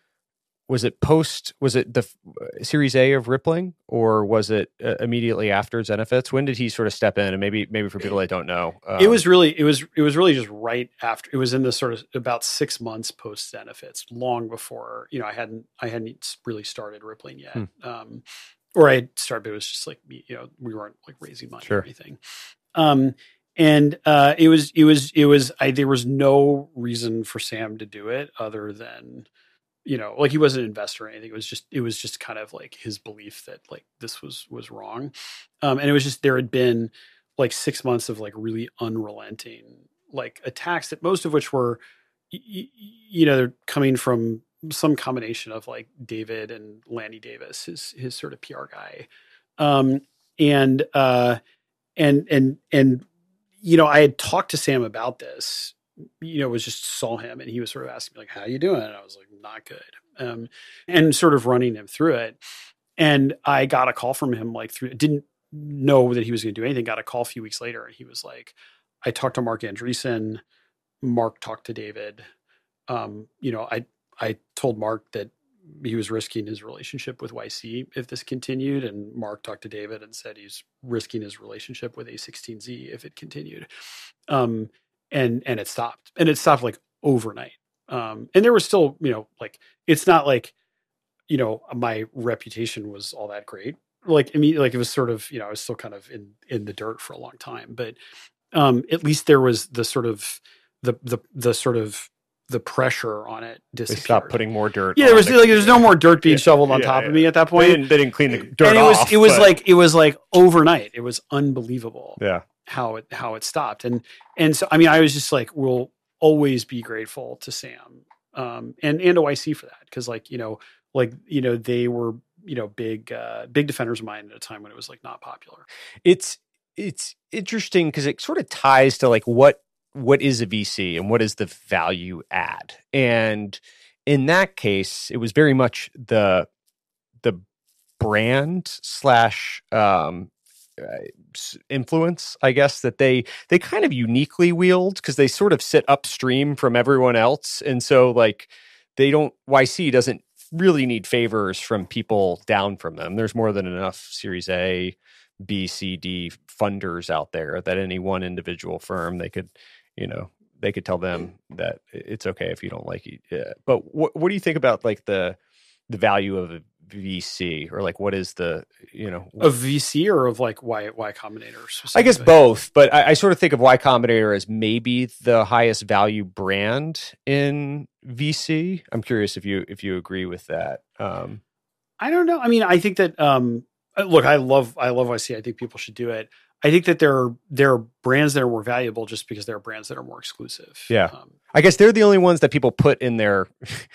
was it post, was it the Series A of Rippling, or was it uh, immediately after Zenefits? When did he sort of step in? And maybe, maybe for people that don't know. Um, it was really, it was, it was really just right after, it was in the sort of about six months post Zenefits, long before, you know, I hadn't, I hadn't really started Rippling yet. Hmm. Um, Or I had started, but it was just like, you know, we weren't like raising money sure. or anything. Um, and uh, it was, it was, it was, I, there was no reason for Sam to do it other than, you know, like he wasn't an investor or anything. It was just, it was just kind of like his belief that like this was, was wrong. Um, and it was just, there had been like six months of like really unrelenting, like attacks that most of which were, y- you know, they're coming from some combination of like David and Lanny Davis, his, his sort of P R guy. Um, and, uh, and, and, and, you know, I had talked to Sam about this, you know, was just saw him, and he was sort of asking me like, how you doing? And I was like, not good. Um, and sort of running him through it. And I got a call from him, like through, didn't know that he was going to do anything. Got a call a few weeks later, and he was like, I talked to Mark Andreessen. Mark talked to David. Um, you know, I, I told Mark that he was risking his relationship with Y C if this continued. And Mark talked to David and said he's risking his relationship with A sixteen Z if it continued. Um, and, and it stopped, and it stopped like overnight. Um, and there was still, you know, like, it's not like, you know, my reputation was all that great. Like, I mean, like it was sort of, you know, I was still kind of in, in the dirt for a long time, but um, at least there was the sort of, the, the, the sort of, the pressure on it disappeared. They stopped putting more dirt. Yeah, there was the, like there's no more dirt being yeah, shoveled on yeah, top yeah. of me at that point. They didn't, they didn't clean the dirt and it off. was it was but... like it was like overnight. It was unbelievable. Yeah, how it how it stopped. And and so I mean I was just like, we'll always be grateful to Sam um, and and to Y C for that, because like you know like you know they were you know big uh, big defenders of mine at a time when it was like not popular. It's it's interesting because it sort of ties to like what. what is a V C and what is the value add? And in that case, it was very much the the brand slash um, influence, I guess, that they they kind of uniquely wield, because they sort of sit upstream from everyone else. And so like they don't, Y C doesn't really need favors from people down from them. There's more than enough Series A, B, C, D funders out there that any one individual firm, they could, you know, they could tell them that it's okay if you don't like it. Yeah. But what what do you think about like the the value of a V C, or like what is the, you know, of V C or of like Y Y Combinator? I guess both, but I, I sort of think of Y Combinator as maybe the highest value brand in V C. I'm curious if you if you agree with that. Um, I don't know. I mean, I think that um, look, I love I love Y C. I think people should do it. I think that there are there are brands that are more valuable just because there are brands that are more exclusive. Yeah, um, I guess they're the only ones that people put in their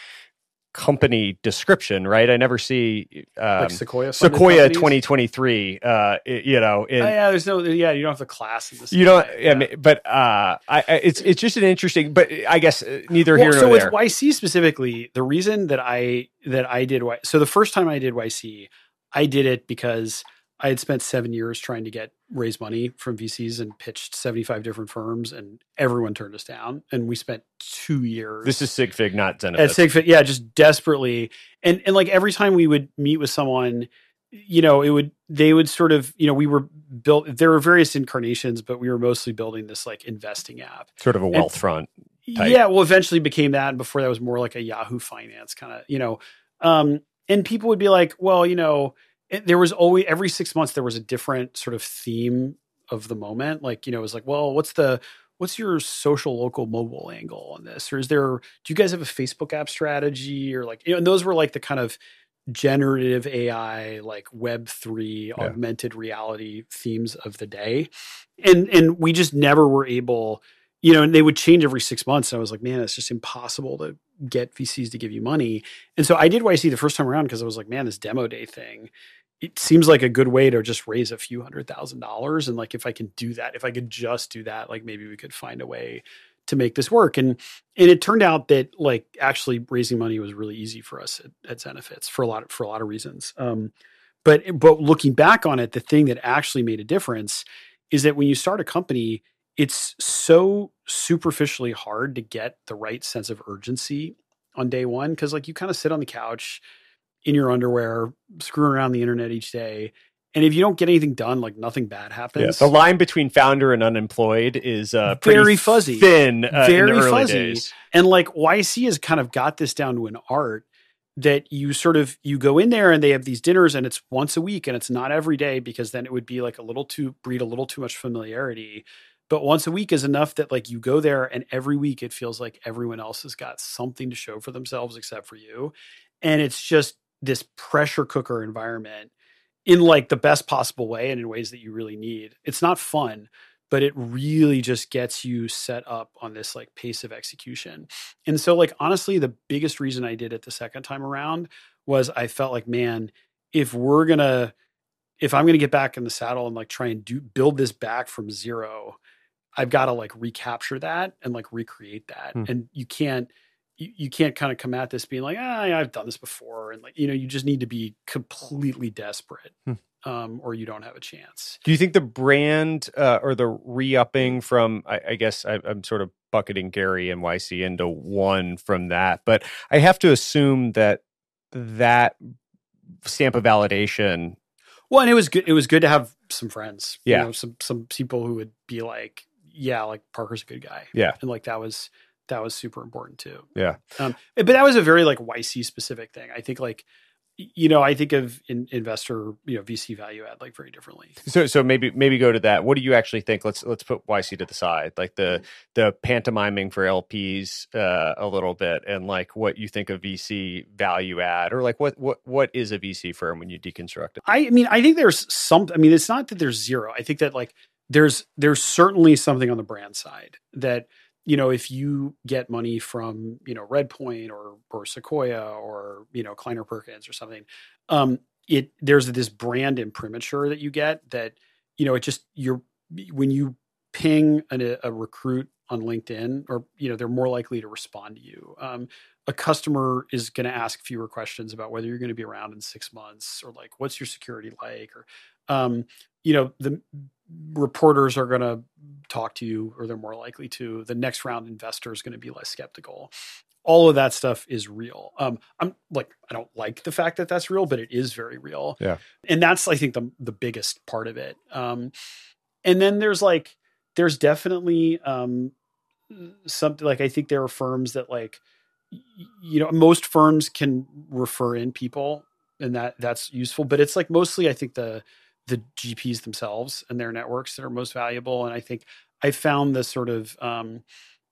company description, right? I never see um, like Sequoia Sequoia twenty twenty-three. Uh, you know, in, oh, yeah, there's no, yeah, you don't have the class in this. You don't, yeah. I mean, but uh, I, I, it's it's just an interesting. But I guess neither well, here nor so there. with Y C specifically, the reason that I that I did Y, so the first time I did Y C, I did it because I had spent seven years trying to get raise money from V Cs and pitched seventy-five different firms, and everyone turned us down. And we spent two years. This is SigFig, not Zenefits. At SigFig, yeah, just desperately. And and like every time we would meet with someone, you know, it would they would sort of, you know, we were built. There were various incarnations, but we were mostly building this like investing app, sort of a Wealthfront. Type. Yeah, well, eventually became that, and before that was more like a Yahoo Finance kind of, you know. Um, and people would be like, well, you know. It, there was always every six months there was a different sort of theme of the moment. Like, you know, it was like, well, what's the what's your social local mobile angle on this? Or is there do you guys have a Facebook app strategy? Or like, you know, and those were like the kind of generative A I, like Web three, yeah. augmented reality themes of the day. And and we just never were able, you know, and they would change every six months. And I was like, man, it's just impossible to get V Cs to give you money. And so I did Y C the first time around because I was like, man, this demo day thing, it seems like a good way to just raise a few hundred thousand dollars. And like, if I can do that, if I could just do that, like maybe we could find a way to make this work. And, and it turned out that like actually raising money was really easy for us at, at Zenefits for a lot of, for a lot of reasons. Um, but, but looking back on it, the thing that actually made a difference is that when you start a company, it's so superficially hard to get the right sense of urgency on day one. Cause like you kind of sit on the couch in your underwear, screwing around the internet each day. And if you don't get anything done, like nothing bad happens. Yeah, the line between founder and unemployed is uh, very fuzzy, thin, uh, very in the early fuzzy. Days. And like Y C has kind of got this down to an art that you sort of, you go in there and they have these dinners and it's once a week and it's not every day because then it would be like a little too, breed a little too much familiarity. But once a week is enough that like you go there and every week it feels like everyone else has got something to show for themselves except for you. And it's just this pressure cooker environment in like the best possible way and in ways that you really need. It's not fun, but it really just gets you set up on this like pace of execution. And so like, honestly, the biggest reason I did it the second time around was I felt like, man, if we're going to, if I'm going to get back in the saddle and like try and do build this back from zero, I've got to like recapture that and like recreate that. Hmm. And you can't, you, you can't kind of come at this being like, ah, yeah, I've done this before. And like, you know, you just need to be completely desperate hmm. um, or you don't have a chance. Do you think the brand uh, or the re-upping from, I, I guess I, I'm sort of bucketing Gary and Y C into one from that, but I have to assume that that stamp of validation. Well, and it was good. It was good to have some friends, yeah. you know, some, some people who would be like, yeah, like Parker's a good guy. Yeah. And like, that was, that was super important too. Yeah. Um, but that was a very like Y C specific thing. I think like, you know, I think of in, investor, you know, V C value add like very differently. So, so maybe, maybe go to that. What do you actually think? Let's, let's put Y C to the side, like the, the pantomiming for L Ps uh, a little bit and like what you think of V C value add or like what, what, what is a V C firm when you deconstruct it? I mean, I think there's some, I mean, it's not that there's zero. I think that like there's, there's certainly something on the brand side that, you know, if you get money from, you know, Redpoint or, or Sequoia or, you know, Kleiner Perkins or something, um, it, there's this brand imprimatur that you get that, you know, it just, you're, when you ping an, a recruit on LinkedIn or, you know, they're more likely to respond to you. Um, a customer is going to ask fewer questions about whether you're going to be around in six months or like, what's your security like? Or, um, you know, the reporters are going to talk to you or they're more likely to. The next round investor is going to be less skeptical. All of that stuff is real. Um, I'm like, I don't like the fact that that's real, but it is very real. Yeah. And that's, I think, the the biggest part of it. Um, and then there's like, there's definitely um, something like, I think there are firms that like, you know, most firms can refer in people and that that's useful. But it's like mostly, I think the the G Ps themselves and their networks that are most valuable. And I think I found the sort of um,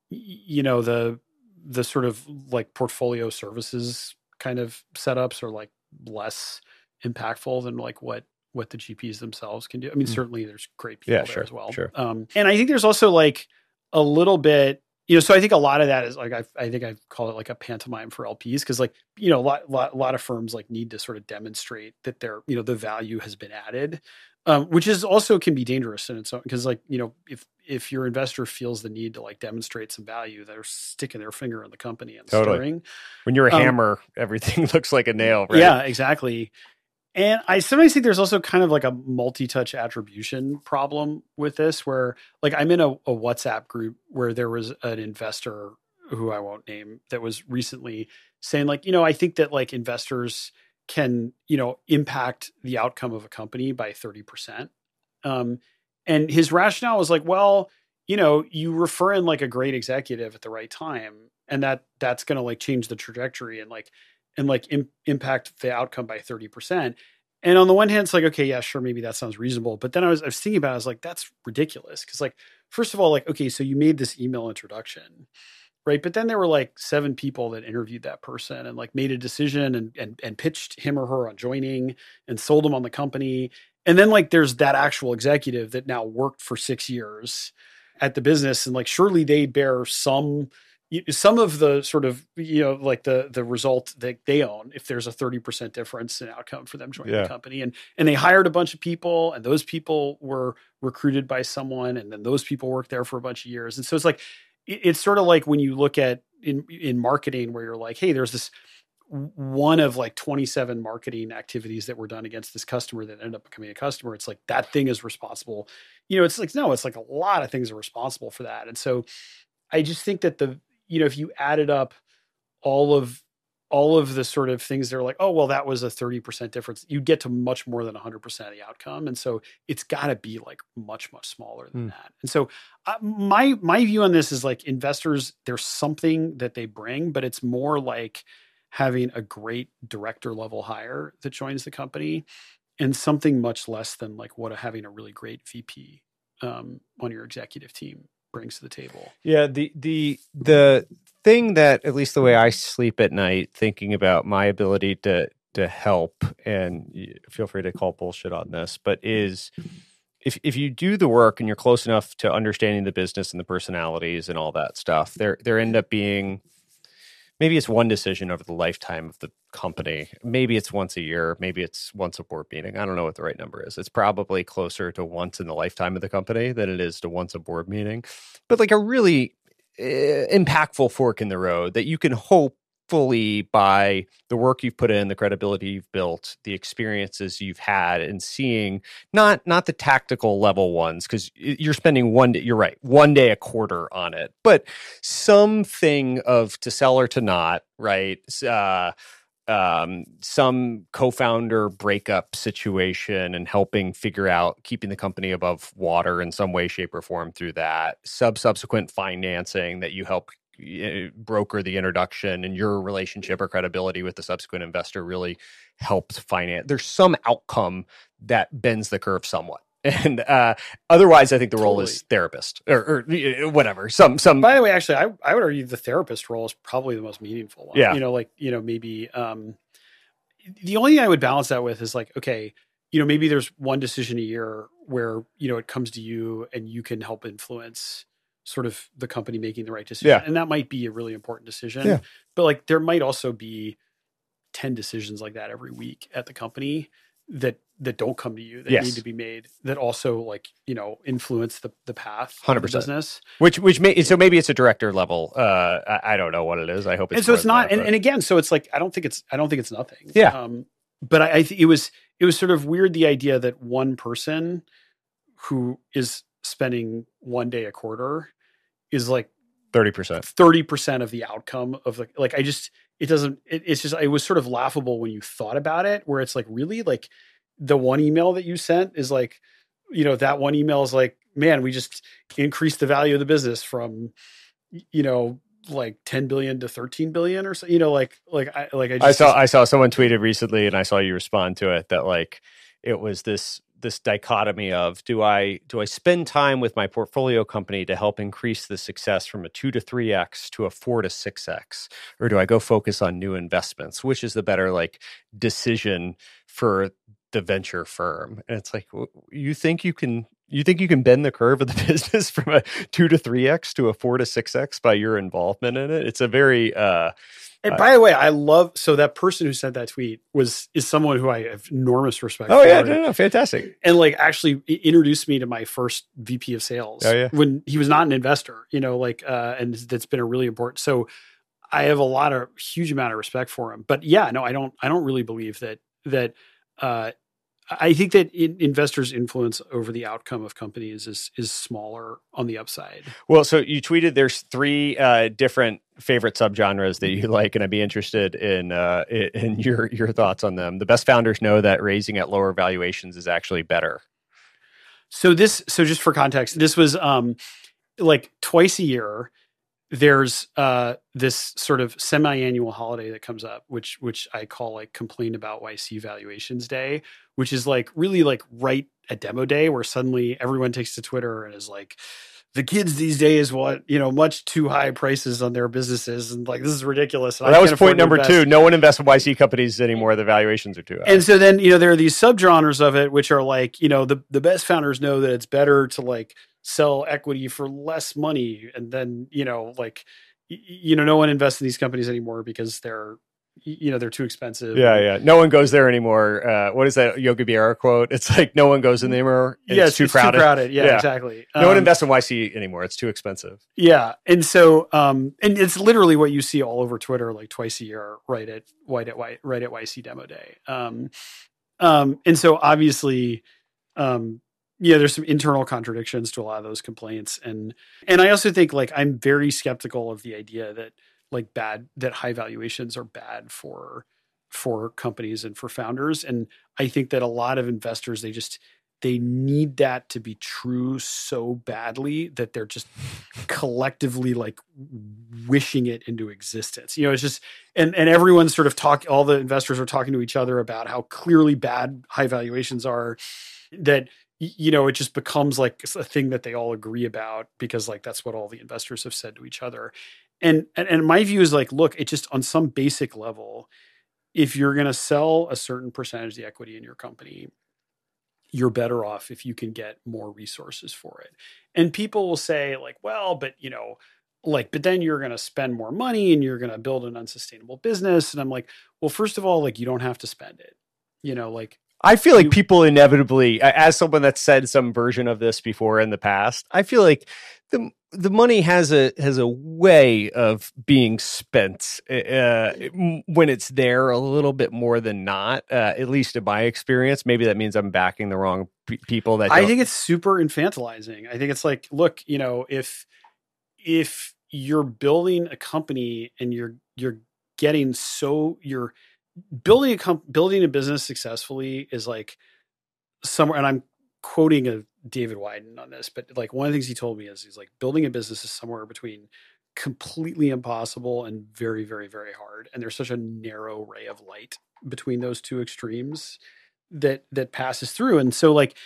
you know the the sort of like portfolio services kind of setups are like less impactful than like what what the G Ps themselves can do. I mean, mm. certainly there's great people yeah, there sure, as well. Sure. Um, and I think there's also like a little bit, you know, so I think a lot of that is like, I, I think I call it like a pantomime for L Ps. Cause like, you know, a lot, lot, lot of firms like need to sort of demonstrate that their, you know, the value has been added, um, which is also can be dangerous in its own. Cause like, you know, if, if your investor feels the need to like demonstrate some value, they're sticking their finger in the company and totally. stirring. When you're a um, hammer, everything looks like a nail, right? Yeah, exactly. And I sometimes think there's also kind of like a multi-touch attribution problem with this, where like I'm in a, a WhatsApp group where there was an investor who I won't name that was recently saying like, you know, I think that like investors can, you know, impact the outcome of a company by thirty percent. Um, and his rationale was like, well, you know, you refer in like a great executive at the right time, and that that's going to like change the trajectory and like, and like im- impact the outcome by thirty percent. And on the one hand, it's like, okay, yeah, sure. Maybe that sounds reasonable. But then I was, I was thinking about it, I was like, that's ridiculous. Cause like, first of all, like, okay, so you made this email introduction, right? But then there were like seven people that interviewed that person and like made a decision and, and, and pitched him or her on joining and sold them on the company. And then like, there's that actual executive that now worked for six years at the business. And like, surely they bear some, some of the sort of, you know, like the, the result that they own, if there's a thirty percent difference in outcome for them joining yeah. the company. And, and they hired a bunch of people, and those people were recruited by someone, and then those people worked there for a bunch of years. And so it's like, it, it's sort of like when you look at in, in marketing where you're like, hey, there's this one of like twenty-seven marketing activities that were done against this customer that ended up becoming a customer. It's like, that thing is responsible. You know, it's like, no, it's like a lot of things are responsible for that. And so I just think that the, you know, if you added up all of all of the sort of things that are like, oh, well, that was a thirty percent difference, you get to much more than one hundred percent of the outcome. And so it's got to be like much, much smaller than mm. that. And so uh, my my view on this is like, investors, there's something that they bring, but it's more like having a great director level hire that joins the company, and something much less than like what a, having a really great V P um, on your executive team brings to the table. Yeah, the the the thing that, at least the way I sleep at night, thinking about my ability to to help, and feel free to call bullshit on this, but is if if you do the work and you're close enough to understanding the business and the personalities and all that stuff, there there end up being, maybe it's one decision over the lifetime of the company. Maybe it's once a year. Maybe it's once a board meeting. I don't know what the right number is. It's probably closer to once in the lifetime of the company than it is to once a board meeting. But like a really uh, impactful fork in the road that you can hopefully, by the work you've put in, the credibility you've built, the experiences you've had, and seeing not not the tactical level ones, because you're spending one day, you're right, one day a quarter on it, but something of to sell or to not, right? Uh, um, some co-founder breakup situation and helping figure out keeping the company above water in some way, shape, or form through that. Sub subsequent financing that you help broker the introduction, and your relationship or credibility with the subsequent investor really helped finance. There's some outcome that bends the curve somewhat. And uh, otherwise, I think the role totally. is therapist or, or whatever. Some, some. By the way, actually, I, I would argue the therapist role is probably the most meaningful one. Yeah. You know, like, you know, maybe um, the only thing I would balance that with is like, okay, you know, maybe there's one decision a year where, you know, it comes to you and you can help influence sort of the company making the right decision. Yeah. And that might be a really important decision. Yeah. But like, there might also be ten decisions like that every week at the company that that don't come to you, that yes. need to be made, that also like, you know, influence the the path one hundred percent of the business. Which which may so maybe it's a director level. Uh, I, I don't know what it is. I hope it's and so it's not. That, and, and again, so it's like I don't think it's I don't think it's nothing. Yeah. Um, but I, I think it was it was sort of weird, the idea that one person who is spending one day a quarter is like thirty percent thirty percent of the outcome of the, like, I just, it doesn't, it, it's just, it was sort of laughable when you thought about it, where it's like, really, like the one email that you sent is like, you know, that one email is like, man, we just increased the value of the business from, you know, like ten billion to thirteen billion or so, you know, like, like I, like I, just, I saw, I saw someone tweeted recently and I saw you respond to it that like, it was this, this dichotomy of do I, do I spend time with my portfolio company to help increase the success from a two to three X to a four to six X, or do I go focus on new investments? Which is the better like decision for the venture firm? And it's like, you think you can, you think you can bend the curve of the business from a two to three X to a four to six X by your involvement in it? It's a very, uh, and by the way, I love, so that person who sent that tweet was, is someone who I have enormous respect oh for. yeah, no, no, fantastic. And like actually introduced me to my first V P of sales oh, yeah. when he was not an investor, you know, like, uh, and that's been a really important. So I have a lot of huge amount of respect for him, but yeah, no, I don't, I don't really believe that, that, uh, I think that in, investors' influence over the outcome of companies is is smaller on the upside. Well, so you tweeted there's three uh, different favorite subgenres that you like, and I'd be interested in uh, in your your thoughts on them. The best founders know that raising at lower valuations is actually better. So this, so just for context, this was um, like twice a year. There's uh, this sort of semi-annual holiday that comes up, which which I call like Complain About Y C Valuations Day, which is like really like right at demo day where suddenly everyone takes to Twitter and is like, the kids these days want, you know, much too high prices on their businesses. And like, this is ridiculous. Well, that was point number two. No one invests in Y C companies anymore. The valuations are too high. And so then, you know, there are these subgenres of it, which are like, you know, the, the best founders know that it's better to like sell equity for less money. And then, you know, like, y- you know, no one invests in these companies anymore because they're, you know, they're too expensive. Yeah, yeah. No one goes there anymore. Uh, what is that Yogi Berra quote? It's like no one goes in there anymore. Yeah, it's, it's too it's crowded. Too crowded. Yeah, yeah. exactly. No um, one invests in Y C anymore. It's too expensive. Yeah, and so, um, and it's literally what you see all over Twitter, like twice a year, right at right at Y, right at Y C Demo Day. Um, um, and so obviously, um, yeah, there's some internal contradictions to a lot of those complaints, and and I also think like I'm very skeptical of the idea that like bad that high valuations are bad for for companies and for founders. And I think that a lot of investors, they just, they need that to be true so badly that they're just collectively like wishing it into existence. You know, it's just, and, and everyone's sort of talk, all the investors are talking to each other about how clearly bad high valuations are, that, you know, it just becomes like a thing that they all agree about because like, that's what all the investors have said to each other. And, and, and my view is like, look, it just on some basic level, if you're going to sell a certain percentage of the equity in your company, you're better off if you can get more resources for it. And people will say like, well, but you know, like, but then you're going to spend more money and you're going to build an unsustainable business. And I'm like, well, first of all, like you don't have to spend it, you know, like, I feel like people inevitably, as someone that's said some version of this before in the past, I feel like the the money has a has a way of being spent uh, when it's there a little bit more than not. Uh, at least in my experience, maybe that means I'm backing the wrong p- people. That I don't. think it's super infantilizing. I think it's like, look, you know, if if you're building a company and you're you're getting so you're building a comp- building a business successfully is like somewhere, and I'm quoting a David Wyden on this, but like one of the things he told me is he's like building a business is somewhere between completely impossible and very, very, very hard. And there's such a narrow ray of light between those two extremes that, that passes through. And so like,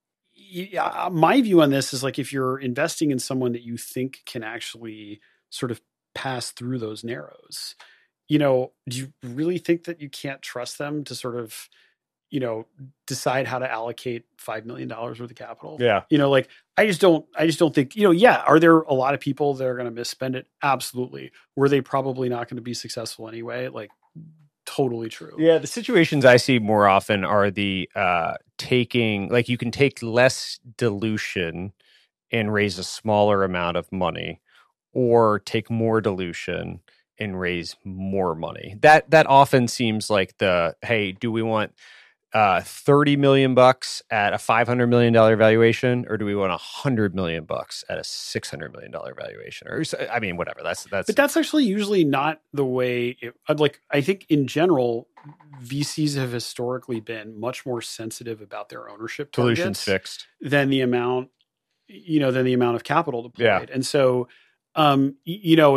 yeah, my view on this is like, if you're investing in someone that you think can actually sort of pass through those narrows, you know, do you really think that you can't trust them to sort of, you know, decide how to allocate five million dollars worth of capital? Yeah. You know, like, I just don't, I just don't think, you know, yeah. Are there a lot of people that are going to misspend it? Absolutely. Were they probably not going to be successful anyway? Like, totally true. Yeah. The situations I see more often are the uh, taking, like you can take less dilution and raise a smaller amount of money, or take more dilution and raise more money. That that often seems like the, hey, do we want uh, thirty million bucks at a five hundred million dollars valuation, or do we want one hundred million bucks at a six hundred million dollars valuation? Or I mean, whatever. That's that's. But that's actually usually not the way. It, like, I think in general, V Cs have historically been much more sensitive about their ownership dilution's targets fixed than the amount, you know, than the amount of capital deployed. Yeah. And so, um, you know, if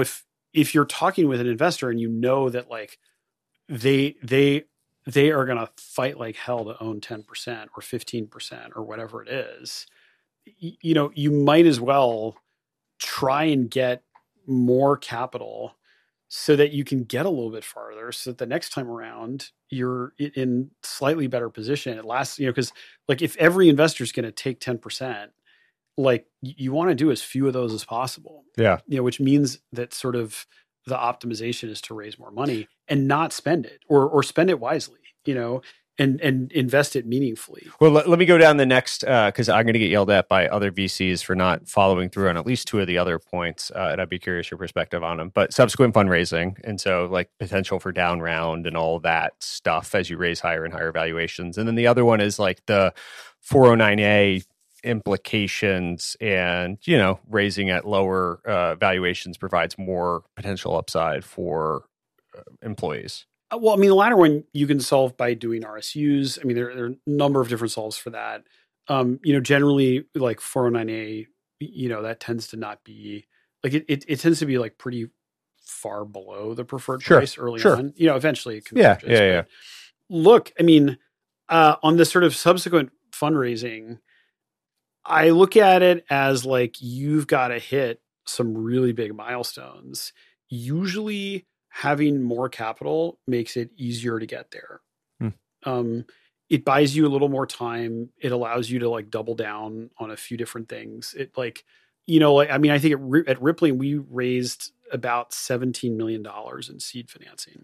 if you're talking with an investor and you know that like they they they are going to fight like hell to own ten percent or fifteen percent or whatever it is, you, you know, you might as well try and get more capital so that you can get a little bit farther, so that the next time around you're in slightly better position. It lasts, you know, because like if every investor is going to take ten percent, like you want to do as few of those as possible. Yeah. You know, which means that sort of the optimization is to raise more money and not spend it, or or spend it wisely, you know, and and invest it meaningfully. Well, let, let me go down the next, because uh, I'm going to get yelled at by other V Cs for not following through on at least two of the other points, uh, and I'd be curious your perspective on them. But subsequent fundraising, and so like potential for down round and all that stuff as you raise higher and higher valuations. And then the other one is like the four oh nine A implications, and you know, raising at lower uh, valuations provides more potential upside for uh, employees. Well, I mean, the latter one you can solve by doing R S Us. I mean, there, there are a number of different solves for that. Um, you know, generally like four oh nine A, you know, that tends to not be like it, it, it tends to be like pretty far below the preferred sure, price early sure. on. You know, eventually it yeah, converges. yeah, yeah. Look, I mean, uh, on the sort of subsequent fundraising, I look at it as like you've got to hit some really big milestones. Usually having more capital makes it easier to get there. Hmm. Um, it buys you a little more time. It allows you to like double down on a few different things. It like, you know, like, I mean, I think at, at Rippling, we raised about seventeen million dollars in seed financing.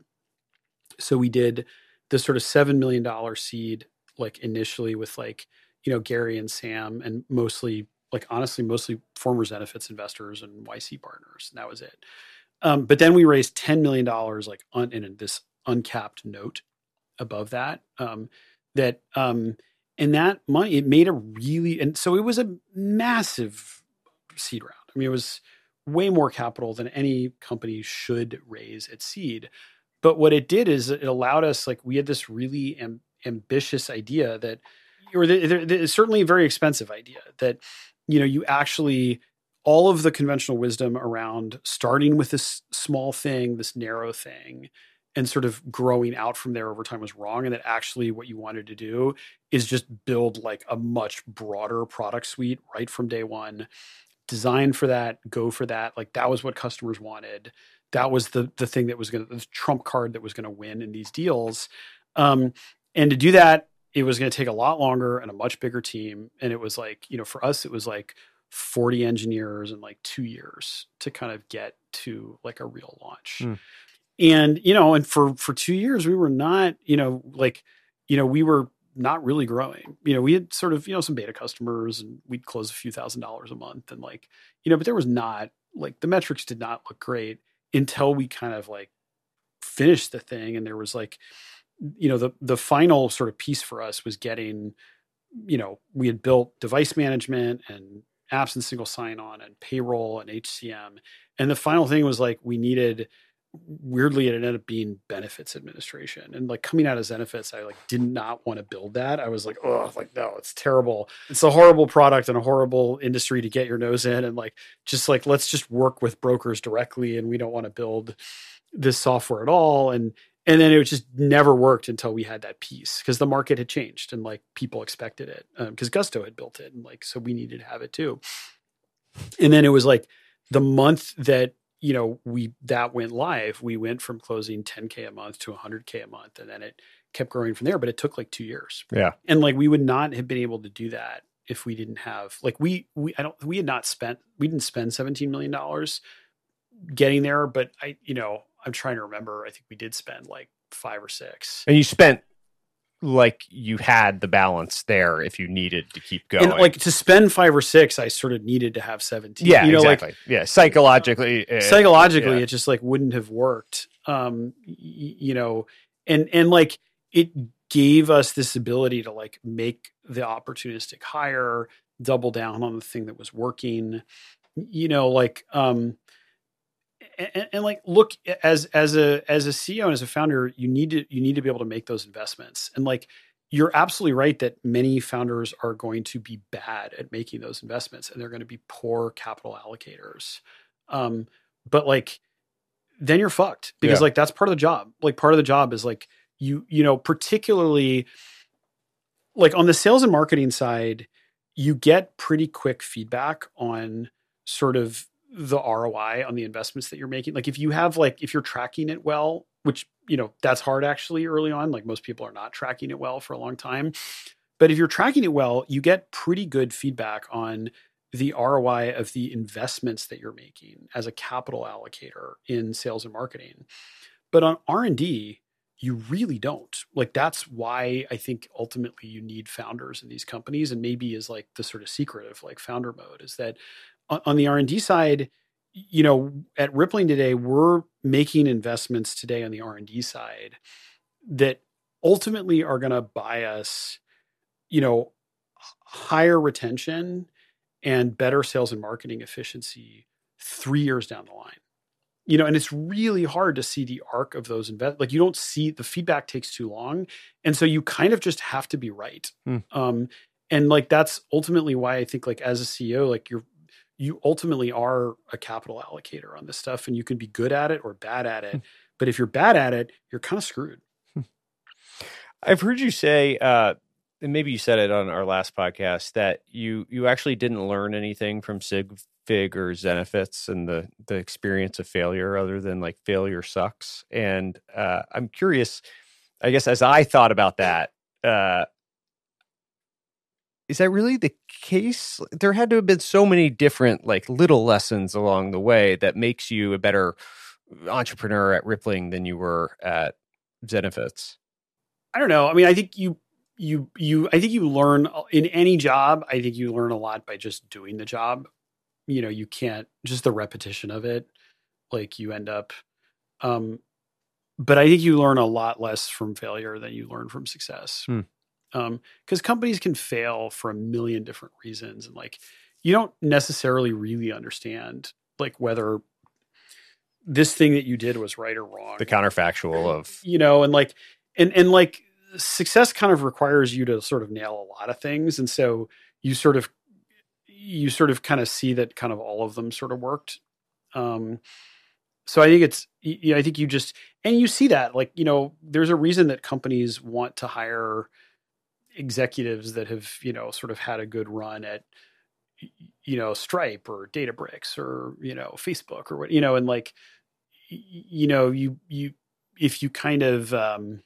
So we did the sort of seven million dollars seed, like initially with like, you know, Gary and Sam, and mostly like, honestly, mostly former Zenefits investors and Y C partners. And that was it. Um, but then we raised ten million dollars like un, in this uncapped note above that, um, that, um, and that money, it made a really, and so it was a massive seed round. I mean, it was way more capital than any company should raise at seed. But what it did is it allowed us, like, we had this really am, ambitious idea that, or the, the, the, certainly a very expensive idea that, you know, you actually, all of the conventional wisdom around starting with this small thing, this narrow thing, and sort of growing out from there over time was wrong. And that actually what you wanted to do is just build like a much broader product suite right from day one, design for that, go for that. Like that was what customers wanted. That was the the thing that was going to, the trump card that was going to win in these deals. Um, and to do that, it was going to take a lot longer and a much bigger team. And it was like, you know, for us, it was like forty engineers and like two years to kind of get to like a real launch. Mm. And, you know, and for, for two years, we were not, you know, like, you know, we were not really growing. You know, we had sort of, you know, some beta customers and we'd close a few thousand dollars a month and like, you know, but there was not like the metrics did not look great until we kind of like finished the thing. And there was like, you know, the, the final sort of piece for us was getting, you know, we had built device management and apps and single sign-on and payroll and H C M. And the final thing was like, we needed, weirdly, it ended up being benefits administration. And like coming out of Zenefits, I like did not want to build that. I was like, oh, like, no, it's terrible. It's a horrible product and a horrible industry to get your nose in. And like, just like, let's just work with brokers directly. And we don't want to build this software at all. And, and then it just never worked until we had that piece because the market had changed and like people expected it because um, Gusto had built it. And like, so we needed to have it too. And then it was like the month that, you know, we, that went live, we went from closing ten K a month to one hundred K a month. And then it kept growing from there, but it took like two years. Yeah. And like, we would not have been able to do that if we didn't have, like, we, we, I don't, we had not spent, we didn't spend seventeen million dollars getting there, but I, you know, I'm trying to remember, I think we did spend like five or six. And you spent like you had the balance there if you needed to keep going. And like to spend five or six, I sort of needed to have seventeen. Yeah, you know, exactly. Like, yeah, psychologically. Uh, psychologically, yeah. it just like wouldn't have worked. Um, y- you know, and and like it gave us this ability to like make the opportunistic hire, double down on the thing that was working. You know, like um, and, and like look as as a as a C E O and as a founder, you need to you need to be able to make those investments. And like you're absolutely right that many founders are going to be bad at making those investments, and they're going to be poor capital allocators. Um, but like then you're fucked because Yeah. like that's part of the job. Like part of the job is like you, you know, particularly like on the sales and marketing side, you get pretty quick feedback on sort of the R O I on the investments that you're making. Like if you have like, if you're tracking it well, which, you know, that's hard actually early on, like most people are not tracking it well for a long time. But if you're tracking it well, you get pretty good feedback on the R O I of the investments that you're making as a capital allocator in sales and marketing. But on R and D, you really don't. Like that's why I think ultimately you need founders in these companies, and maybe is like the sort of secret of like founder mode is that on, on the R and D side, you know, at Rippling today, we're making investments today on the R and D side that ultimately are going to buy us, you know, higher retention and better sales and marketing efficiency three years down the line. You know, and it's really hard to see the arc of those invest. Like you don't see the feedback takes too long. And so you kind of just have to be right. Hmm. Um, and like, that's ultimately why I think like as a C E O, like you're, you ultimately are a capital allocator on this stuff, and you can be good at it or bad at it. Hmm. But if you're bad at it, you're kind of screwed. I've heard you say, uh, and maybe you said it on our last podcast, that you you actually didn't learn anything from Sig Fig or Zenefits and the the experience of failure other than like failure sucks. And uh, I'm curious, I guess as I thought about that, uh, is that really the case? There had to have been so many different like little lessons along the way that makes you a better entrepreneur at Rippling than you were at Zenefits. I don't know. I mean, I think you, you, you, I think you learn in any job. I think you learn a lot by just doing the job. You know, you can't just the repetition of it. Like you end up, um, but I think you learn a lot less from failure than you learn from success. Hmm. Um, cause companies can fail for a million different reasons. And like, you don't necessarily really understand like whether this thing that you did was right or wrong. The counterfactual of, you know, and like, and, and like success kind of requires you to sort of nail a lot of things. And so you sort of, you sort of kind of see that kind of all of them sort of worked. Um, so I think it's, you know, I think you just, and you see that like, you know, there's a reason that companies want to hire executives that have, you know, sort of had a good run at, you know, Stripe or Databricks or, you know, Facebook or what, you know, and like, you know, you, you, if you kind of, um,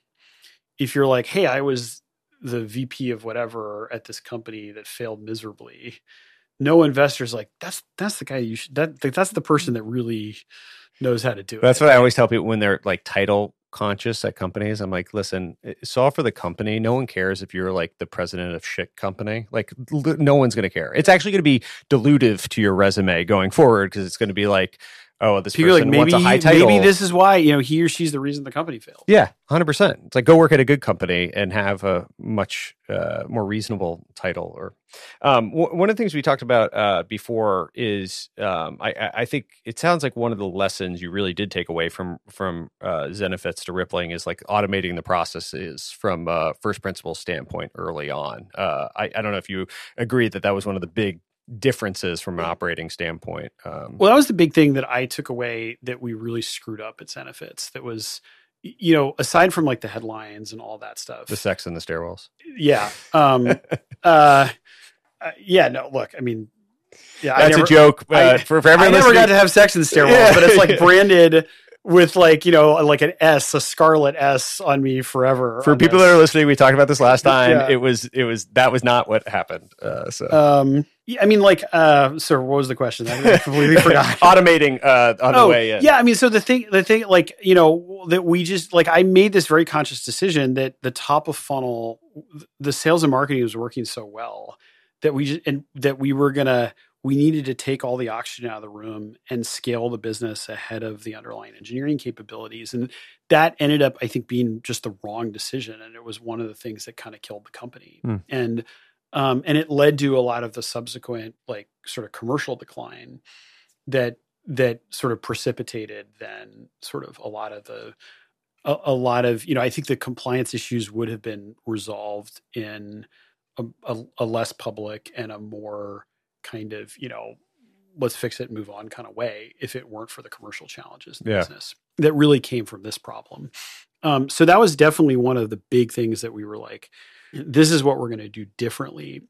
if you're like, hey, I was the V P of whatever at this company that failed miserably, no investor's like, that's, that's the guy you should, that, that's the person that really knows how to do it. That's what I always tell people when they're like title conscious at companies. I'm like, listen, it's all for the company. No one cares if you're like the president of shit company. Like l- no one's going to care. It's actually going to be dilutive to your resume going forward because it's going to be like, oh, this People person like, maybe, wants a high title. Maybe this is why, you know, he or she's the reason the company failed. Yeah, one hundred percent. It's like go work at a good company and have a much uh, more reasonable title. Or um, w- one of the things we talked about uh, before is um, I, I think it sounds like one of the lessons you really did take away from from uh, Zenefits to Rippling is like automating the processes from a first principles standpoint early on. Uh, I, I don't know if you agree that that was one of the big differences from an operating standpoint. Um, well, that was the big thing that I took away that we really screwed up at Zenefits. That was, you know, aside from like the headlines and all that stuff, the sex in the stairwells. Yeah. Um, uh, uh, yeah. No. Look. I mean, yeah. That's I never, a joke uh, I, for, for everyone. I never listening. got to have sex in the stairwell, Yeah. but it's like branded with like, you know, like an S, a scarlet S on me forever. For people this. that are listening, we talked about this last time. Yeah. It was, it was, that was not what happened. Uh, so, um, yeah, I mean, like, uh, so what was the question? I completely forgot. Automating, uh, on oh, the way in. Yeah. I mean, so the thing, the thing, like, you know, that we just, like, I made this very conscious decision that the top of funnel, the sales and marketing was working so well that we just, and that we were going to, we needed to take all the oxygen out of the room and scale the business ahead of the underlying engineering capabilities. And that ended up, I think, being just the wrong decision. And it was one of the things that kind of killed the company. Hmm. And, um, and it led to a lot of the subsequent, like, sort of commercial decline that, that sort of precipitated then sort of a lot of the, a, a lot of, you know, I think the compliance issues would have been resolved in a, a, a less public and a more kind of, you know, let's fix it and move on kind of way if it weren't for the commercial challenges in the Yeah. business that really came from this problem. Um, so that was definitely one of the big things that we were like, this is what we're going to do differently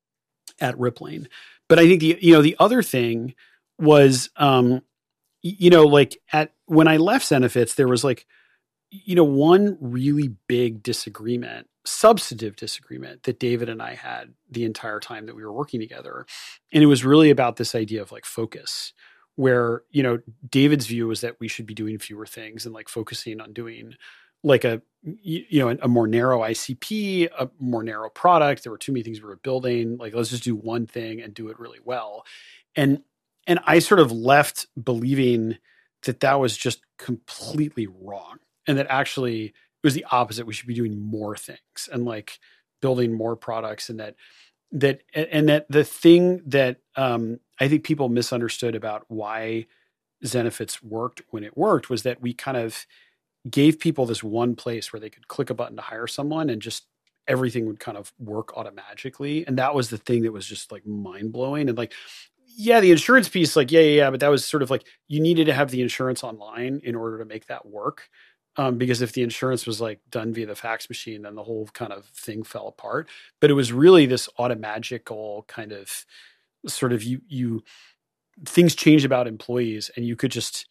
at Rippling. But I think the, you know, the other thing was, um, you know, like at, when I left Zenefits, there was like, you know, one really big disagreement, substantive disagreement that David and I had the entire time that we were working together. And it was really about this idea of like focus, where, you know, David's view was that we should be doing fewer things and like focusing on doing like a, you know, a more narrow I C P, a more narrow product. There were too many things we were building. Like, let's just do one thing and do it really well. And, and I sort of left believing that that was just completely wrong. And that actually it was the opposite. We should be doing more things and like building more products, and that, that, and that the thing that um, I think people misunderstood about why Zenefits worked when it worked was that we kind of gave people this one place where they could click a button to hire someone and just everything would kind of work automatically. And that was the thing that was just like mind blowing. And like, yeah, the insurance piece, like, yeah, yeah, yeah, but that was sort of like, you needed to have the insurance online in order to make that work. Um, because if the insurance was like done via the fax machine, then the whole kind of thing fell apart. But it was really this automagical kind of sort of you, you, things changed about employees and you could just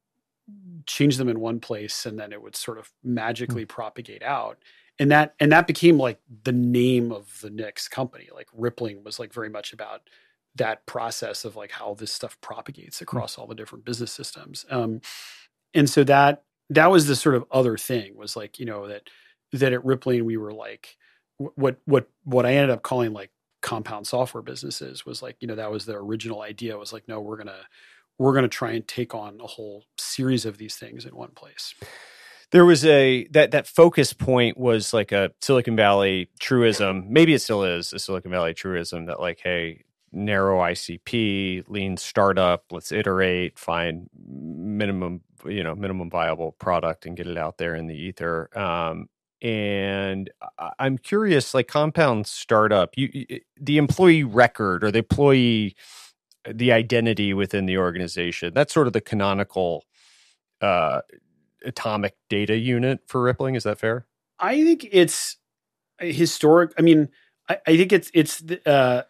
change them in one place and then it would sort of magically mm-hmm. propagate out. And that, and that became like the name of the next company. Like Rippling was like very much about that process of like how this stuff propagates across mm-hmm. all the different business systems. Um, and so that, that was the sort of other thing was like, you know, that, that at Rippling, we were like, what, what, what I ended up calling like compound software businesses was like, you know, that was the original idea was like, no, we're going to, we're going to try and take on a whole series of these things in one place. There was a, that, that focus point was like a Silicon Valley truism. Maybe it still is a Silicon Valley truism that like, hey, narrow I C P, lean startup, let's iterate, find minimum, you know, minimum viable product and get it out there in the ether. Um, and I'm curious, like compound startup, you, the employee record or the employee, the identity within the organization, that's sort of the canonical uh, atomic data unit for Rippling. Is that fair? I think it's historic. I mean, I, I think it's, it's, uh,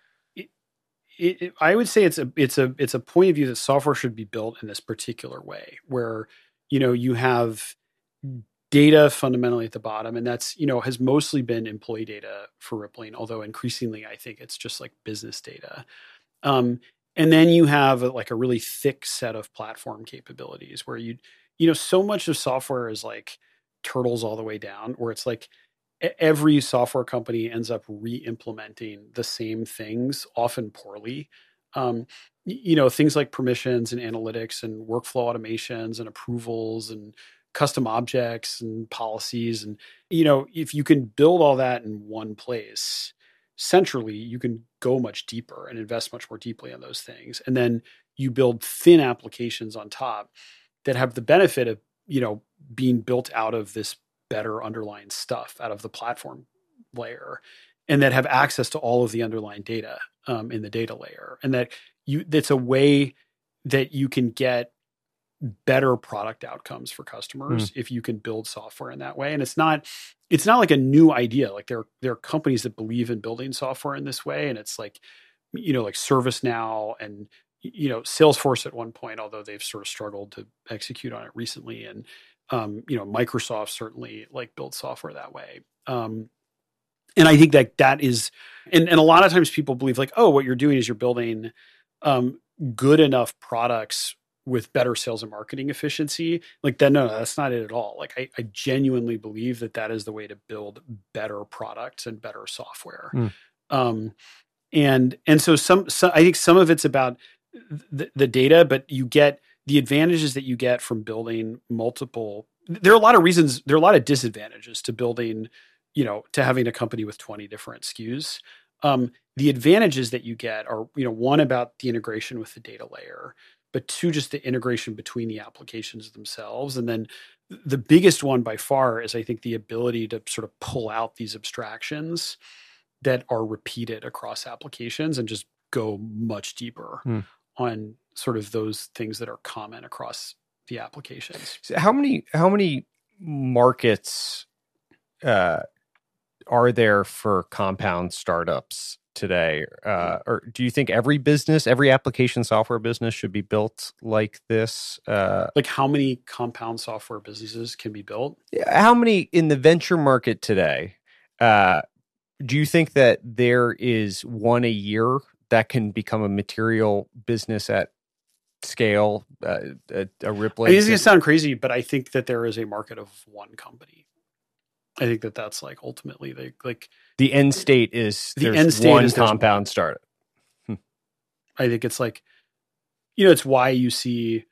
It, it, I would say it's a it's a it's a point of view that software should be built in this particular way, where you know you have data fundamentally at the bottom, and that's you know has mostly been employee data for Rippling, although increasingly I think it's just like business data. Um, and then you have a, like a really thick set of platform capabilities, where you you know so much of software is like turtles all the way down, where it's like every software company ends up re-implementing the same things, often poorly. Um, you know, things like permissions and analytics and workflow automations and approvals and custom objects and policies. And, you know, if you can build all that in one place centrally, you can go much deeper and invest much more deeply on those things. And then you build thin applications on top that have the benefit of, you know, being built out of this better underlying stuff out of the platform layer, and that have access to all of the underlying data um, in the data layer. And that you, that's a way that you can get better product outcomes for customers mm. if you can build software in that way. And it's not, it's not like a new idea. Like there, there are companies that believe in building software in this way. And it's like, you know, like ServiceNow and, you know, Salesforce at one point, although they've sort of struggled to execute on it recently. And, Um, you know, Microsoft certainly like built software that way. Um, and I think that that is, and, and a lot of times people believe like, oh, what you're doing is you're building um, good enough products with better sales and marketing efficiency. Like that, no, no, that's not it at all. Like I, I genuinely believe that that is the way to build better products and better software. Mm. Um, and, and so some, so I think some of it's about the, the data, but you get, the advantages that you get from building multiple, there are a lot of reasons, there are a lot of disadvantages to building, you know, to having a company with twenty different S K Us. Um, the advantages that you get are, you know, one about the integration with the data layer, but two, just the integration between the applications themselves. And then the biggest one by far is, I think, the ability to sort of pull out these abstractions that are repeated across applications and just go much deeper. Hmm. on sort of those things that are common across the applications. So how many how many markets uh, are there for compound startups today? Uh, or do you think every business, every application software business should be built like this? Uh, like how many compound software businesses can be built? How many in the venture market today? Uh, do you think that there is one a year that can become a material business at scale, uh, a, a Rippling? I mean, it's going to sound crazy, but I think that there is a market of one company. I think that that's like ultimately the like the end state is the end state one is compound one. startup. Hmm. I think it's like, you know, it's why you see,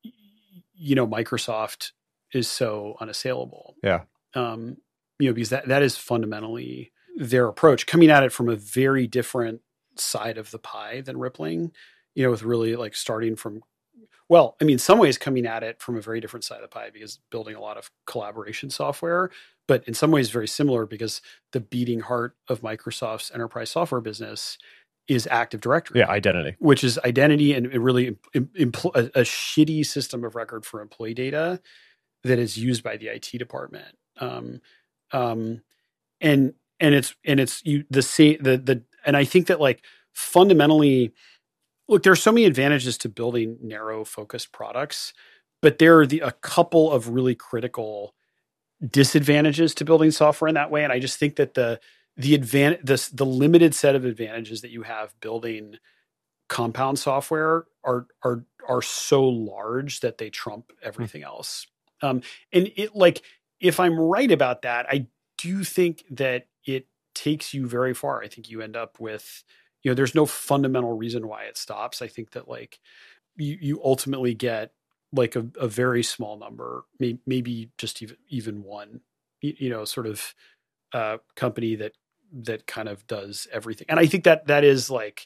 you know, Microsoft is so unassailable. Yeah. Um, you know, because that that is fundamentally their approach, coming at it from a very different side of the pie than Rippling, you know, with really like starting from, well, I mean, in some ways coming at it from a very different side of the pie because building a lot of collaboration software, but in some ways very similar because the beating heart of Microsoft's enterprise software business is Active Directory. Yeah, identity. Which is identity and it really im- impl- a, a shitty system of record for employee data that is used by the I T department. Um, um, and and it's and it's you the same the the and I think that like fundamentally, look, there's so many advantages to building narrow focused products, but there are the a couple of really critical disadvantages to building software in that way. And I just think that the the advantage the the limited set of advantages that you have building compound software are are are so large that they trump everything else. Um, and it like if I'm right about that, I do think that it takes you very far. I think you end up with, you know, there's no fundamental reason why it stops. I think that like you, you ultimately get like a, a very small number, may, maybe just even, even one, you, you know, sort of uh, company that, that kind of does everything. And I think that that is like,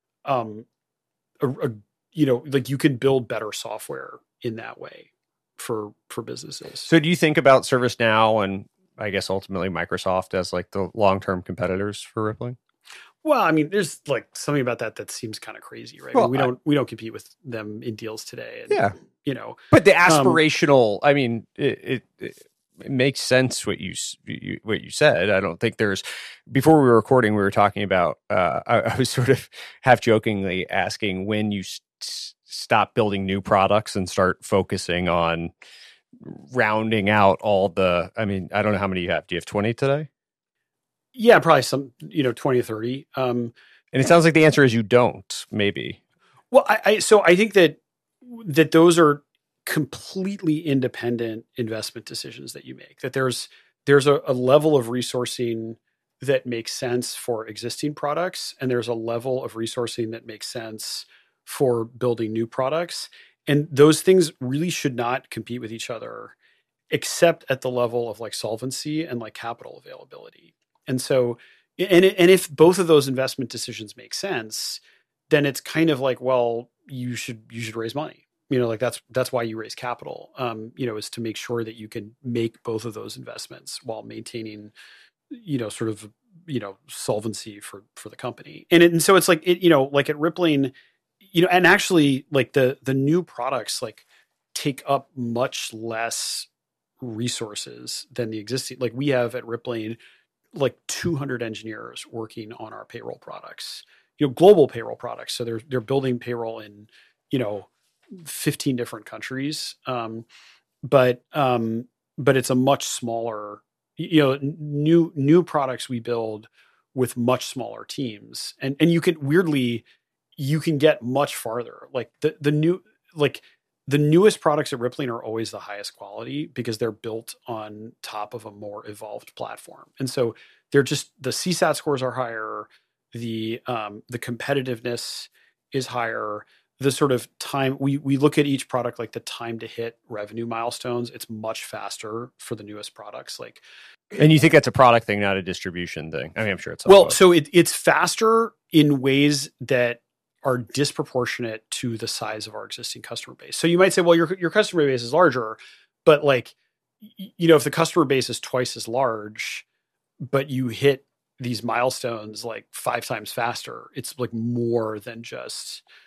um, a, a, you know, like you can build better software in that way for, for businesses. So do you think about ServiceNow and I guess ultimately Microsoft as like the long-term competitors for Rippling? Well, I mean, there's like something about that that seems kind of crazy, right? Well, I mean, we I, don't we don't compete with them in deals today. And, yeah, you know, but the aspirational. Um, I mean, it, it, it it makes sense what you, you what you said. I don't think there's. Before we were recording, we were talking about. Uh, I, I was sort of half jokingly asking when you st- stop building new products and start focusing on rounding out all the. I mean, I don't know how many you have. Do you have twenty today? Yeah, probably some, you know, twenty or thirty. Um, and it sounds like the answer is you don't, maybe. Well, I, I so I think that that those are completely independent investment decisions that you make. That there's there's a, a level of resourcing that makes sense for existing products, and there's a level of resourcing that makes sense for building new products. And those things really should not compete with each other, except at the level of like solvency and like capital availability. And so, and, and if both of those investment decisions make sense, then it's kind of like, well, you should, you should raise money, you know, like that's, that's why you raise capital, um, you know, is to make sure that you can make both of those investments while maintaining, you know, sort of, you know, solvency for, for the company. And, it, and so it's like, it, you know, like at Rippling, you know, and actually like the, the new products like take up much less resources than the existing, like we have at Rippling, like two hundred engineers working on our payroll products, you know, global payroll products. So they're, they're building payroll in, you know, fifteen different countries. Um, but, um, but it's a much smaller, you know, new, new products we build with much smaller teams. And, and you can weirdly, you can get much farther. Like the, the new, like the newest products at Rippling are always the highest quality because they're built on top of a more evolved platform. And so they're just, the C SAT scores are higher. The, um, the competitiveness is higher. The sort of time we, we look at each product, like the time to hit revenue milestones, it's much faster for the newest products. Like, and you think that's a product thing, not a distribution thing? I mean, I'm sure it's well, so it, it's faster in ways that are disproportionate to the size of our existing customer base. So you might say, well, your, your customer base is larger, but like, you know, if the customer base is twice as large, but you hit these milestones like five times faster, it's like more than just, yeah,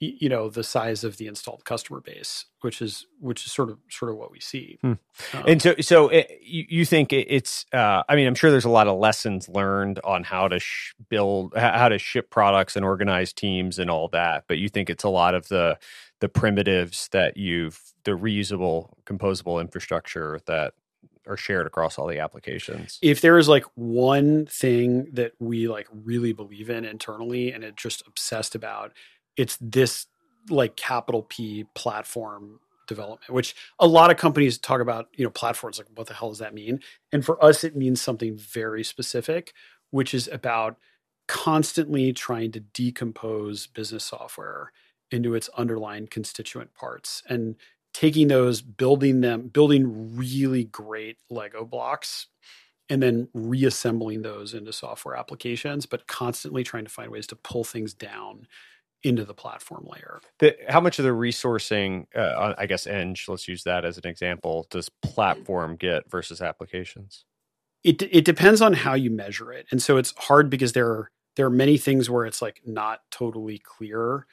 you know, the size of the installed customer base, which is which is sort of sort of what we see. Hmm. Um, and so, so it, you, you think it, it's? Uh, I mean, I'm sure there's a lot of lessons learned on how to sh- build, how to ship products and organize teams and all that. But you think it's a lot of the the primitives that you've, the reusable, composable infrastructure that are shared across all the applications. If there is like one thing that we like really believe in internally and it just obsessed about, it's this like capital P platform development, which a lot of companies talk about, you know, platforms, like what the hell does that mean? And for us, it means something very specific, which is about constantly trying to decompose business software into its underlying constituent parts and taking those, building them, building really great Lego blocks, and then reassembling those into software applications, but constantly trying to find ways to pull things down into the platform layer. The, how much of the resourcing, uh, I guess, Eng, let's use that as an example, does platform get versus applications? It it depends on how you measure it. And so it's hard because there are, there are many things where it's like not totally clear.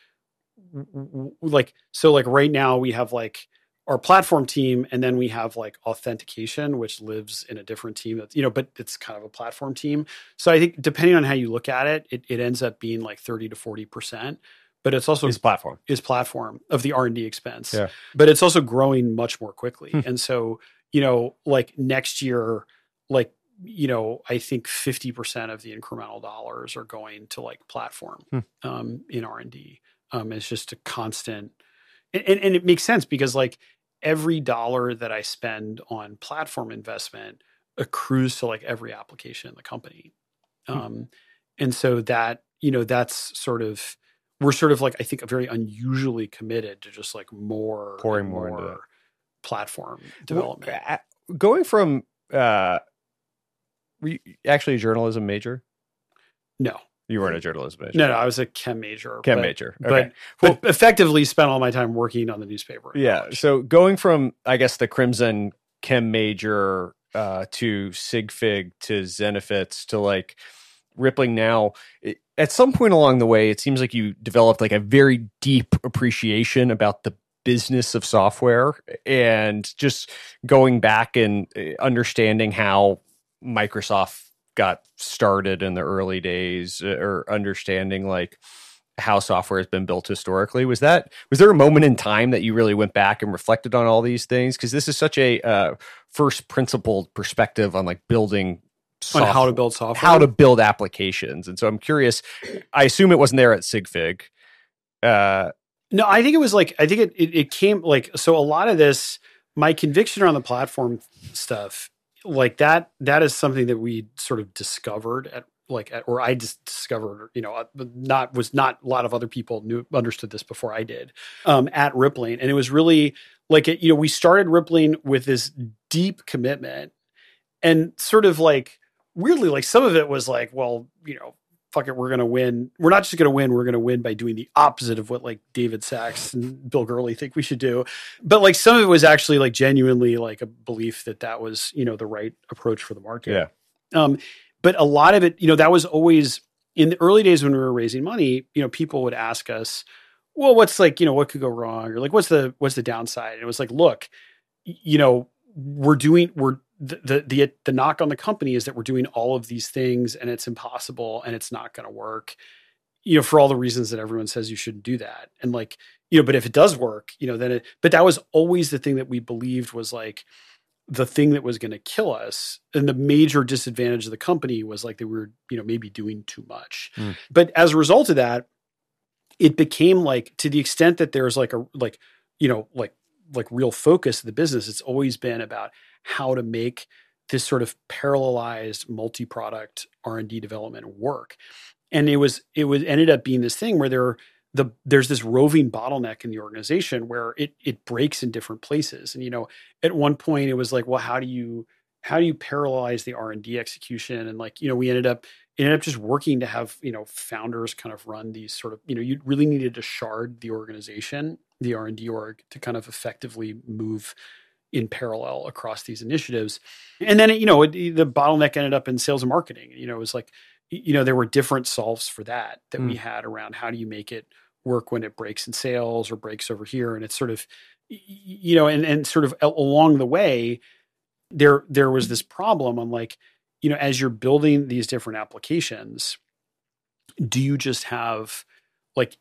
Like, so like right now we have like our platform team, and then we have like authentication, which lives in a different team that's, you know, but it's kind of a platform team. So I think depending on how you look at it, it, it ends up being like thirty to forty percent, but it's also is platform is platform of the R and D expense, yeah. But it's also growing much more quickly. Hmm. And so, you know, like next year, like, you know, I think fifty percent of the incremental dollars are going to like platform hmm. um, in R and D. Um, it's just a constant, and, and, and it makes sense because like every dollar that I spend on platform investment accrues to like every application in the company. Um, hmm. And so that, you know, that's sort of, we're sort of like, I think, very unusually committed to just like more, pouring more, more into that platform development. Well, going from, uh, were you actually a journalism major? No. You weren't a journalism major. No, no, I was a chem major. Chem but, major. Okay. But, but effectively spent all my time working on the newspaper. Yeah. College. So going from, I guess, the Crimson chem major uh, to SigFig to Zenefits to like Rippling now, it, at some point along the way, it seems like you developed like a very deep appreciation about the business of software and just going back and understanding how Microsoft got started in the early days, or understanding like how software has been built historically. Was that, was there a moment in time that you really went back and reflected on all these things? Because this is such a uh, first principled perspective on like building software, on how to build software, how to build applications. And so I'm curious, I assume it wasn't there at SigFig. Uh, no, I think it was like, I think it, it, it came like, so a lot of this, my conviction around the platform stuff, like that, that is something that we sort of discovered at like, at, or I just discovered, you know, not, was not a lot of other people knew, understood this before I did, um, at Rippling. And it was really like, it, you know, we started Rippling with this deep commitment and sort of like, weirdly, like some of it was like, well, you know, fuck it, we're going to win. We're not just going to win. We're going to win by doing the opposite of what like David Sachs and Bill Gurley think we should do. But like some of it was actually like genuinely like a belief that that was, you know, the right approach for the market. Yeah. Um, but a lot of it, you know, that was always in the early days when we were raising money, you know, people would ask us, well, what's like, you know, what could go wrong? Or like, what's the, what's the downside? And it was like, look, you know, we're doing, we're, The, the the the knock on the company is that we're doing all of these things and it's impossible and it's not going to work, you know, for all the reasons that everyone says you shouldn't do that. And like, you know, but if it does work, you know, then it, but that was always the thing that we believed was like the thing that was going to kill us. And the major disadvantage of the company was like that we were, you know, maybe doing too much. Mm. But as a result of that, it became like, to the extent that there's like a, like, you know, like, like real focus of the business, it's always been about how to make this sort of parallelized multi-product R and D development work. And it was, it was ended up being this thing where there, the, there's this roving bottleneck in the organization where it, it breaks in different places. And, you know, at one point it was like, well, how do you, how do you parallelize the R and D execution? And like, you know, we ended up, it ended up just working to have, you know, founders kind of run these sort of, you know, you really needed to shard the organization, the R and D org, to kind of effectively move in parallel across these initiatives. And then, you know, it, the bottleneck ended up in sales and marketing. You know, it was like, you know, there were different solves for that, that mm. we had around how do you make it work when it breaks in sales or breaks over here. And it's sort of, you know, and, and sort of along the way, there, there was this problem on like, you know, as you're building these different applications, do you just have like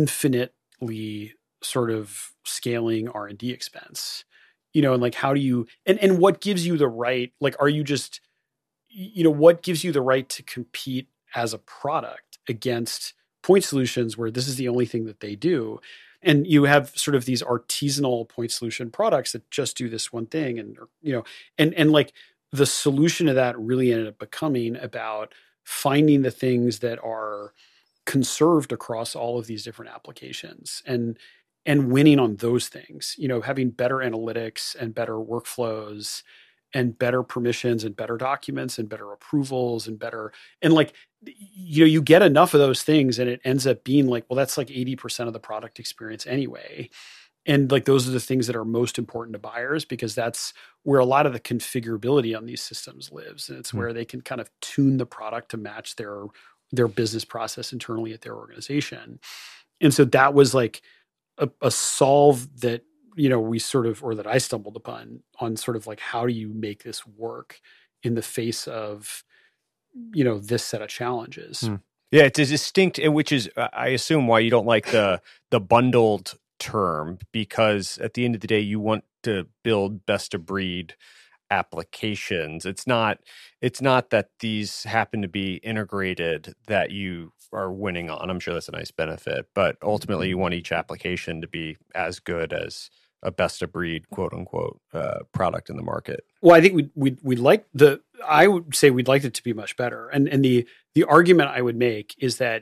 infinitely sort of scaling R and D expense, you know, and like, how do you, and, and what gives you the right, like, are you just, you know, what gives you the right to compete as a product against point solutions where this is the only thing that they do? And you have sort of these artisanal point solution products that just do this one thing. And, you know, and, and like the solution to that really ended up becoming about finding the things that are conserved across all of these different applications and, and winning on those things, you know, having better analytics and better workflows and better permissions and better documents and better approvals and better, and like, you know, you get enough of those things and it ends up being like, well, that's like eighty percent of the product experience anyway. And like, those are the things that are most important to buyers because that's where a lot of the configurability on these systems lives. And it's mm-hmm. where they can kind of tune the product to match their, their business process internally at their organization. And so that was like a, a solve that, you know, we sort of, or that I stumbled upon on sort of like, how do you make this work in the face of, you know, this set of challenges? Hmm. Yeah, it's a distinct, which is, I assume, why you don't like the the bundled term, because at the end of the day, you want to build best of breed applications. It's not, it's not that these happen to be integrated that you are winning on. I'm sure that's a nice benefit, but ultimately you want each application to be as good as a best of breed, quote unquote, uh, product in the market. Well, I think we we we'd like the. I would say we'd like it to be much better. And and the the argument I would make is that,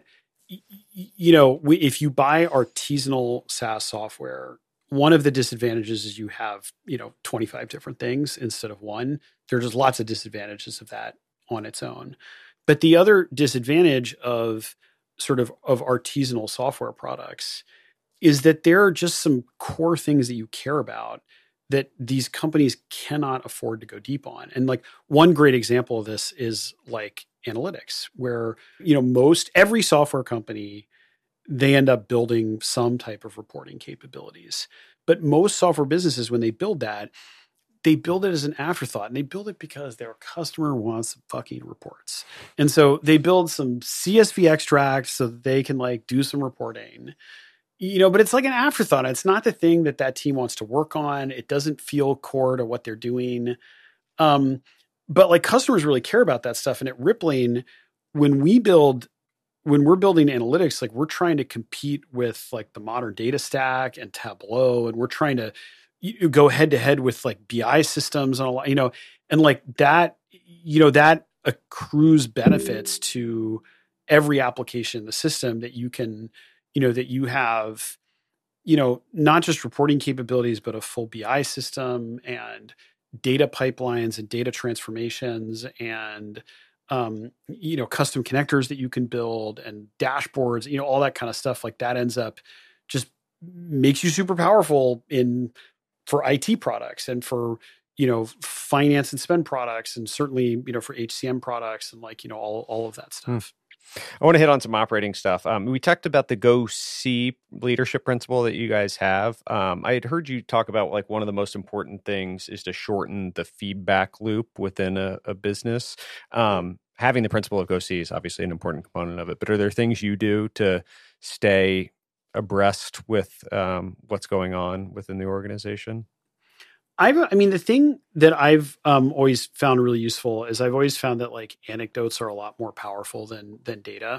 you know, we, if you buy artisanal SaaS software, one of the disadvantages is you have, you know, twenty-five different things instead of one. There's just lots of disadvantages of that on its own. But the other disadvantage of sort of of artisanal software products is that there are just some core things that you care about that these companies cannot afford to go deep on. And like one great example of this is like analytics, where, you know, most every software company, they end up building some type of reporting capabilities. But most software businesses, when they build that, they build it as an afterthought, and they build it because their customer wants fucking reports. And so they build some C S V extracts so that they can like do some reporting. You know, but it's like an afterthought. It's not the thing that that team wants to work on. It doesn't feel core to what they're doing. Um, but like customers really care about that stuff. And at Rippling, when we build, when we're building analytics, like we're trying to compete with like the modern data stack and Tableau, and we're trying to you go head to head with like B I systems and a lot, you know, and like that, you know, that accrues benefits to every application in the system that you can, you know, that you have, you know, not just reporting capabilities, but a full B I system and data pipelines and data transformations and, um, you know, custom connectors that you can build and dashboards, you know, all that kind of stuff. Like that ends up just makes you super powerful in for I T products and for, you know, finance and spend products, and certainly, you know, for H C M products and like, you know, all, all of that stuff. Hmm. I want to hit on some operating stuff. Um, we talked about the Go See leadership principle that you guys have. Um, I had heard you talk about like one of the most important things is to shorten the feedback loop within a, a business. Um, having the principle of Go See is obviously an important component of it, but are there things you do to stay abreast with um, what's going on within the organization? I've, I mean, the thing that I've um, always found really useful is I've always found that like anecdotes are a lot more powerful than than data,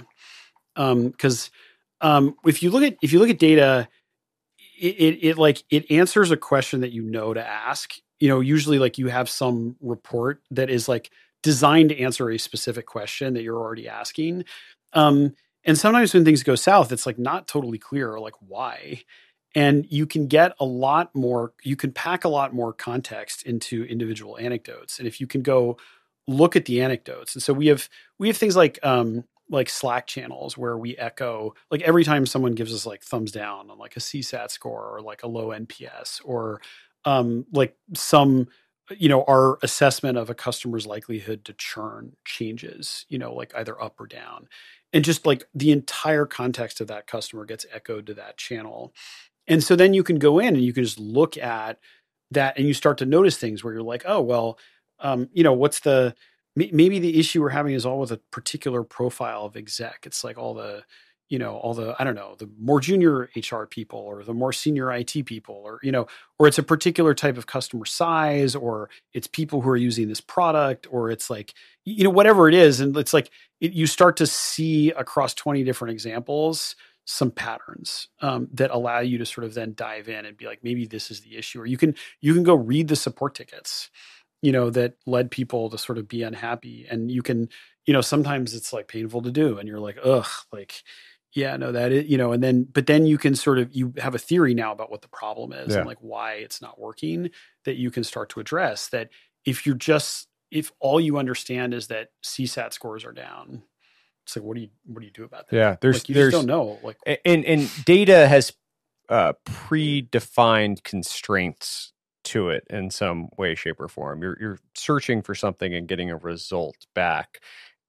because um, um, if you look at if you look at data, it, it it like it answers a question that you know to ask. You know, usually like you have some report that is like designed to answer a specific question that you're already asking, um, and sometimes when things go south, it's like not totally clear like why. And you can get a lot more, you can pack a lot more context into individual anecdotes. And if you can go look at the anecdotes. And so we have, we have things like, um, like Slack channels where we echo, like every time someone gives us like thumbs down on like a C SAT score or like a low N P S or, um, like some, you know, our assessment of a customer's likelihood to churn changes, you know, like either up or down. And just like the entire context of that customer gets echoed to that channel. And so then you can go in and you can just look at that and you start to notice things where you're like, oh, well, um, you know, what's the, maybe the issue we're having is all with a particular profile of exec. It's like all the, you know, all the, I don't know, the more junior H R people or the more senior I T people, or, you know, or it's a particular type of customer size, or it's people who are using this product, or it's like, you know, whatever it is. And it's like, it, you start to see across twenty different examples, some patterns um, that allow you to sort of then dive in and be like, maybe this is the issue, or you can, you can go read the support tickets, you know, that led people to sort of be unhappy. And you can, you know, sometimes it's like painful to do and you're like, ugh, like, yeah, no, that is, you know, and then, but then you can sort of, you have a theory now about what the problem is Yeah. and like why it's not working, that you can start to address. That if you're just, if all you understand is that C SAT scores are down, it's like, what do you, what do you do about that? Yeah. There's, like, you there's, just don't know. Like, and, and data has uh, predefined constraints to it in some way, shape, or form. You're, you're searching for something and getting a result back.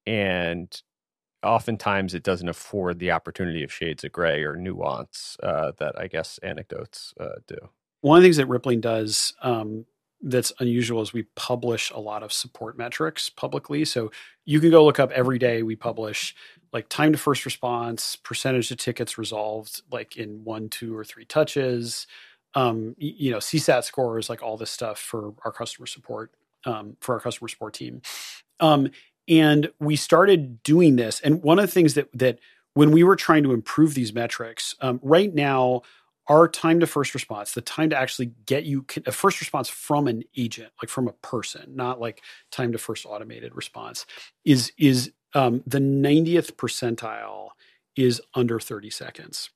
And oftentimes it doesn't afford the opportunity of shades of gray or nuance uh, that I guess anecdotes uh, do. One of the things that Rippling does um, that's unusual is we publish a lot of support metrics publicly. So you can go look up every day. We publish like time to first response, percentage of tickets resolved, like in one, two, or three touches, um, you know, C SAT scores, like all this stuff for our customer support, um, for our customer support team. Um, And we started doing this. And one of the things that, that when we were trying to improve these metrics, um, right now, our time to first response, the time to actually get you a first response from an agent, like from a person, not like time to first automated response, is, is um, the ninetieth percentile is under thirty seconds.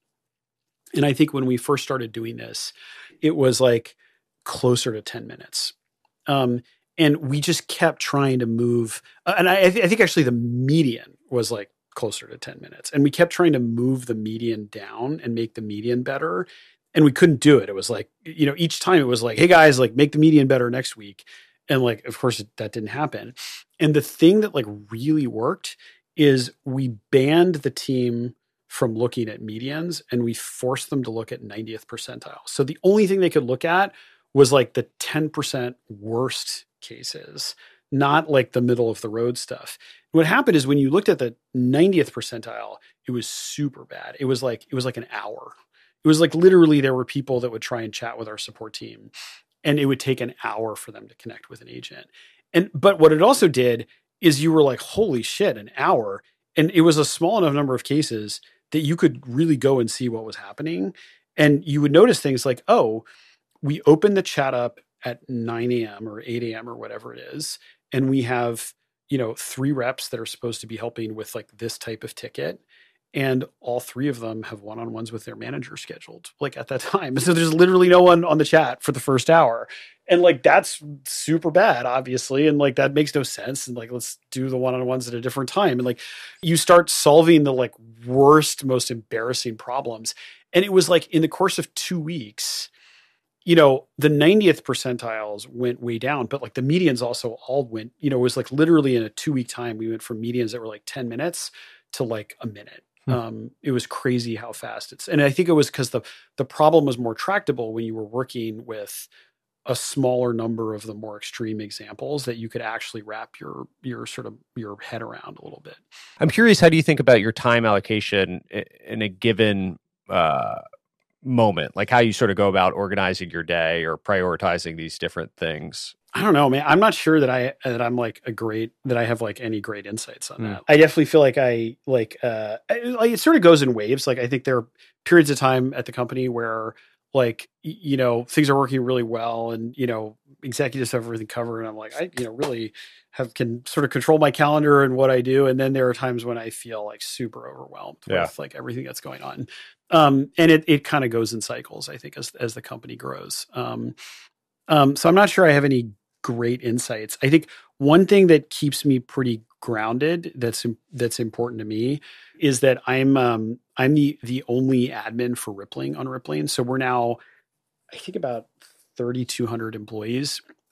And I think when we first started doing this, it was like closer to ten minutes. Um, And we just kept trying to move. Uh, and I, th- I think actually the median was like closer to ten minutes. And we kept trying to move the median down and make the median better. And we couldn't do it. It was like, you know, each time it was like, hey guys, like make the median better next week. And like, of course, that didn't happen. And the thing that like really worked is we banned the team from looking at medians and we forced them to look at ninetieth percentile. So the only thing they could look at was like the ten percent worst cases, not like the middle of the road stuff. What happened is when you looked at the ninetieth percentile, it was super bad. It was like, it was like an hour. It was like literally there were people that would try and chat with our support team and it would take an hour for them to connect with an agent. And, but what it also did is you were like, holy shit, an hour. And it was a small enough number of cases that you could really go and see what was happening. And you would notice things like, oh, we opened the chat up at nine a.m. or eight a.m. or whatever it is. And we have, you know, three reps that are supposed to be helping with like this type of ticket. And all three of them have one-on-ones with their manager scheduled like at that time. So there's literally no one on the chat for the first hour. And like, that's super bad, obviously. And like, that makes no sense. And like, let's do the one-on-ones at a different time. And like, you start solving the like worst, most embarrassing problems. And it was like in the course of two weeks, you know, the ninetieth percentiles went way down, but like the medians also all went, you know, it was like literally in a two week time, we went from medians that were like ten minutes to like a minute. Hmm. Um, it was crazy how fast it's, and I think it was because the, the problem was more tractable when you were working with a smaller number of the more extreme examples that you could actually wrap your, your sort of your head around a little bit. I'm curious, how do you think about your time allocation in a given, uh, moment, like how you sort of go about organizing your day or prioritizing these different things? I don't know, man. I'm not sure that I that I'm like a great that I have like any great insights on mm. that. I definitely feel like I like uh like it sort of goes in waves. Like I think there are periods of time at the company where like you know things are working really well and you know executives have everything covered and I'm like I you know really have can sort of control my calendar and what I do. And then there are times when I feel like super overwhelmed yeah. with like everything that's going on. Um, and it it kind of goes in cycles, I think, as as the company grows. Um, um, so I'm not sure I have any great insights. I think one thing that keeps me pretty grounded, that's that's important to me, is that I'm um, I'm the the only admin for Rippling on Rippling. So we're now, I think, about thirty-two hundred employees.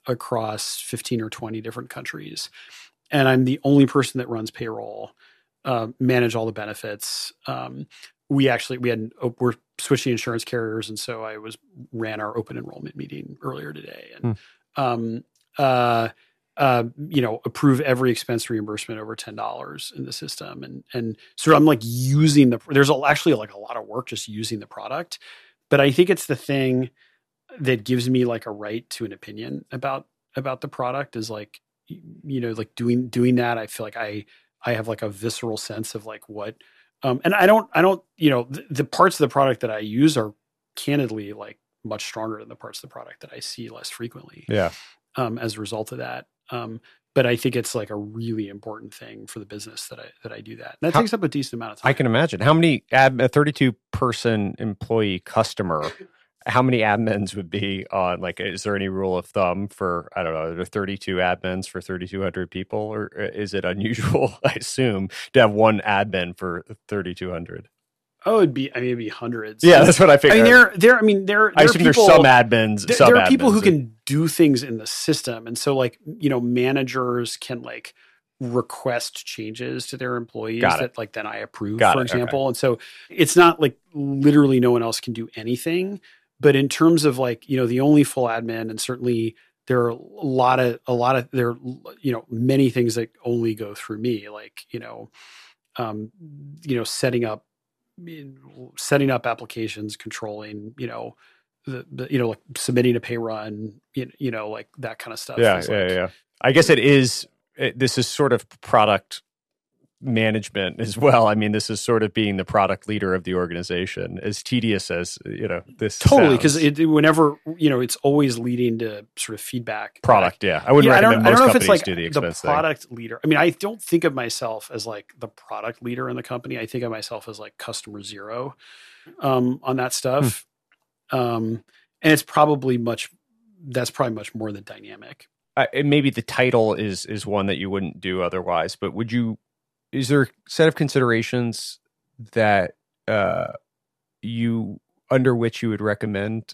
across fifteen or twenty different countries. And I'm the only person that runs payroll, uh, manage all the benefits. Um, we actually, we had, we're switching insurance carriers. And so I was, ran our open enrollment meeting earlier today and, hmm. um, uh, uh, you know, approve every expense reimbursement over ten dollars in the system. And, and so I'm like using the, there's actually like a lot of work just using the product, but I think it's the thing that gives me like a right to an opinion about, about the product is like, you know, like doing, doing that. I feel like I, I have like a visceral sense of like what, um, and I don't, I don't, you know, the, the parts of the product that I use are candidly like much stronger than the parts of the product that I see less frequently. Yeah. Um, as a result of that. Um, but I think it's like a really important thing for the business that I, that I do that. And that How, takes up a decent amount of time. I can imagine. How many, ad, a thirty-two person employee customer, how many admins would be on, like, is there any rule of thumb for, I don't know, are there thirty-two admins for thirty-two hundred people? Or is it unusual, I assume, to have one admin for thirty-two hundred? Oh, it'd be, I mean, it'd be hundreds. Yeah, that's what I figured. I mean, there, there, I mean, there, there I assume people, there's some admins, there, some there are people admins who that, can do things in the system. And so like, you know, managers can like request changes to their employees that like then I approve, Got for it. example. Okay. And so it's not like literally no one else can do anything. But in terms of like, you know, the only full admin, and certainly there are a lot of, a lot of, there are, you know, many things that only go through me, like, you know, um, you know, setting up, setting up applications, controlling, you know, the, the you know, like submitting a pay run, you, you know, like that kind of stuff. Yeah, yeah, like, yeah. I guess it is, it, this is sort of product management as well. I mean, this is sort of being the product leader of the organization, as tedious as, you know, this totally, because sounds. it, whenever, you know, it's always leading to sort of feedback. Product, yeah. I wouldn't yeah, recommend I don't, most I don't know companies if it's like do the the expense product thing. leader. I mean, I don't think of myself as like the product leader in the company. I think of myself as like customer zero um, on that stuff. Hmm. Um, and it's probably much, that's probably much more than dynamic. Uh, and maybe the title is is one that you wouldn't do otherwise, but would you, is there a set of considerations that uh, you, under which you would recommend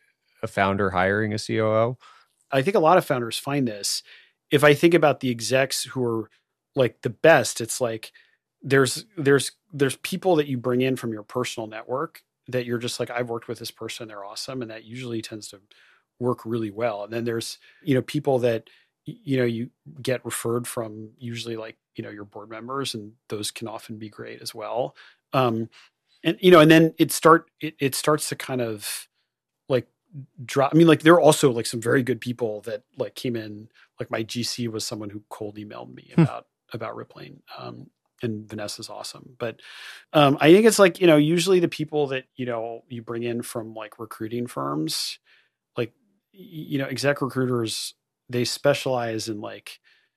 a founder hiring a C O O? I think a lot of founders find this. If I think about the execs who are like the best, it's like there's there's there's people that you bring in from your personal network that you're just like, I've worked with this person, they're awesome, and that usually tends to work really well. And then there's, you know, people that, you know, you get referred from, usually like, you know, your board members, and those can often be great as well. Um, and, you know, and then it start, it, it starts to kind of like drop. I mean, like there are also like some very good people that like came in, like my G C was someone who cold emailed me about, hmm. about Rippling. Um, and Vanessa's awesome. But um, I think it's like, you know, usually the people that, you know, you bring in from like recruiting firms, like, you know, exec recruiters, they specialize in like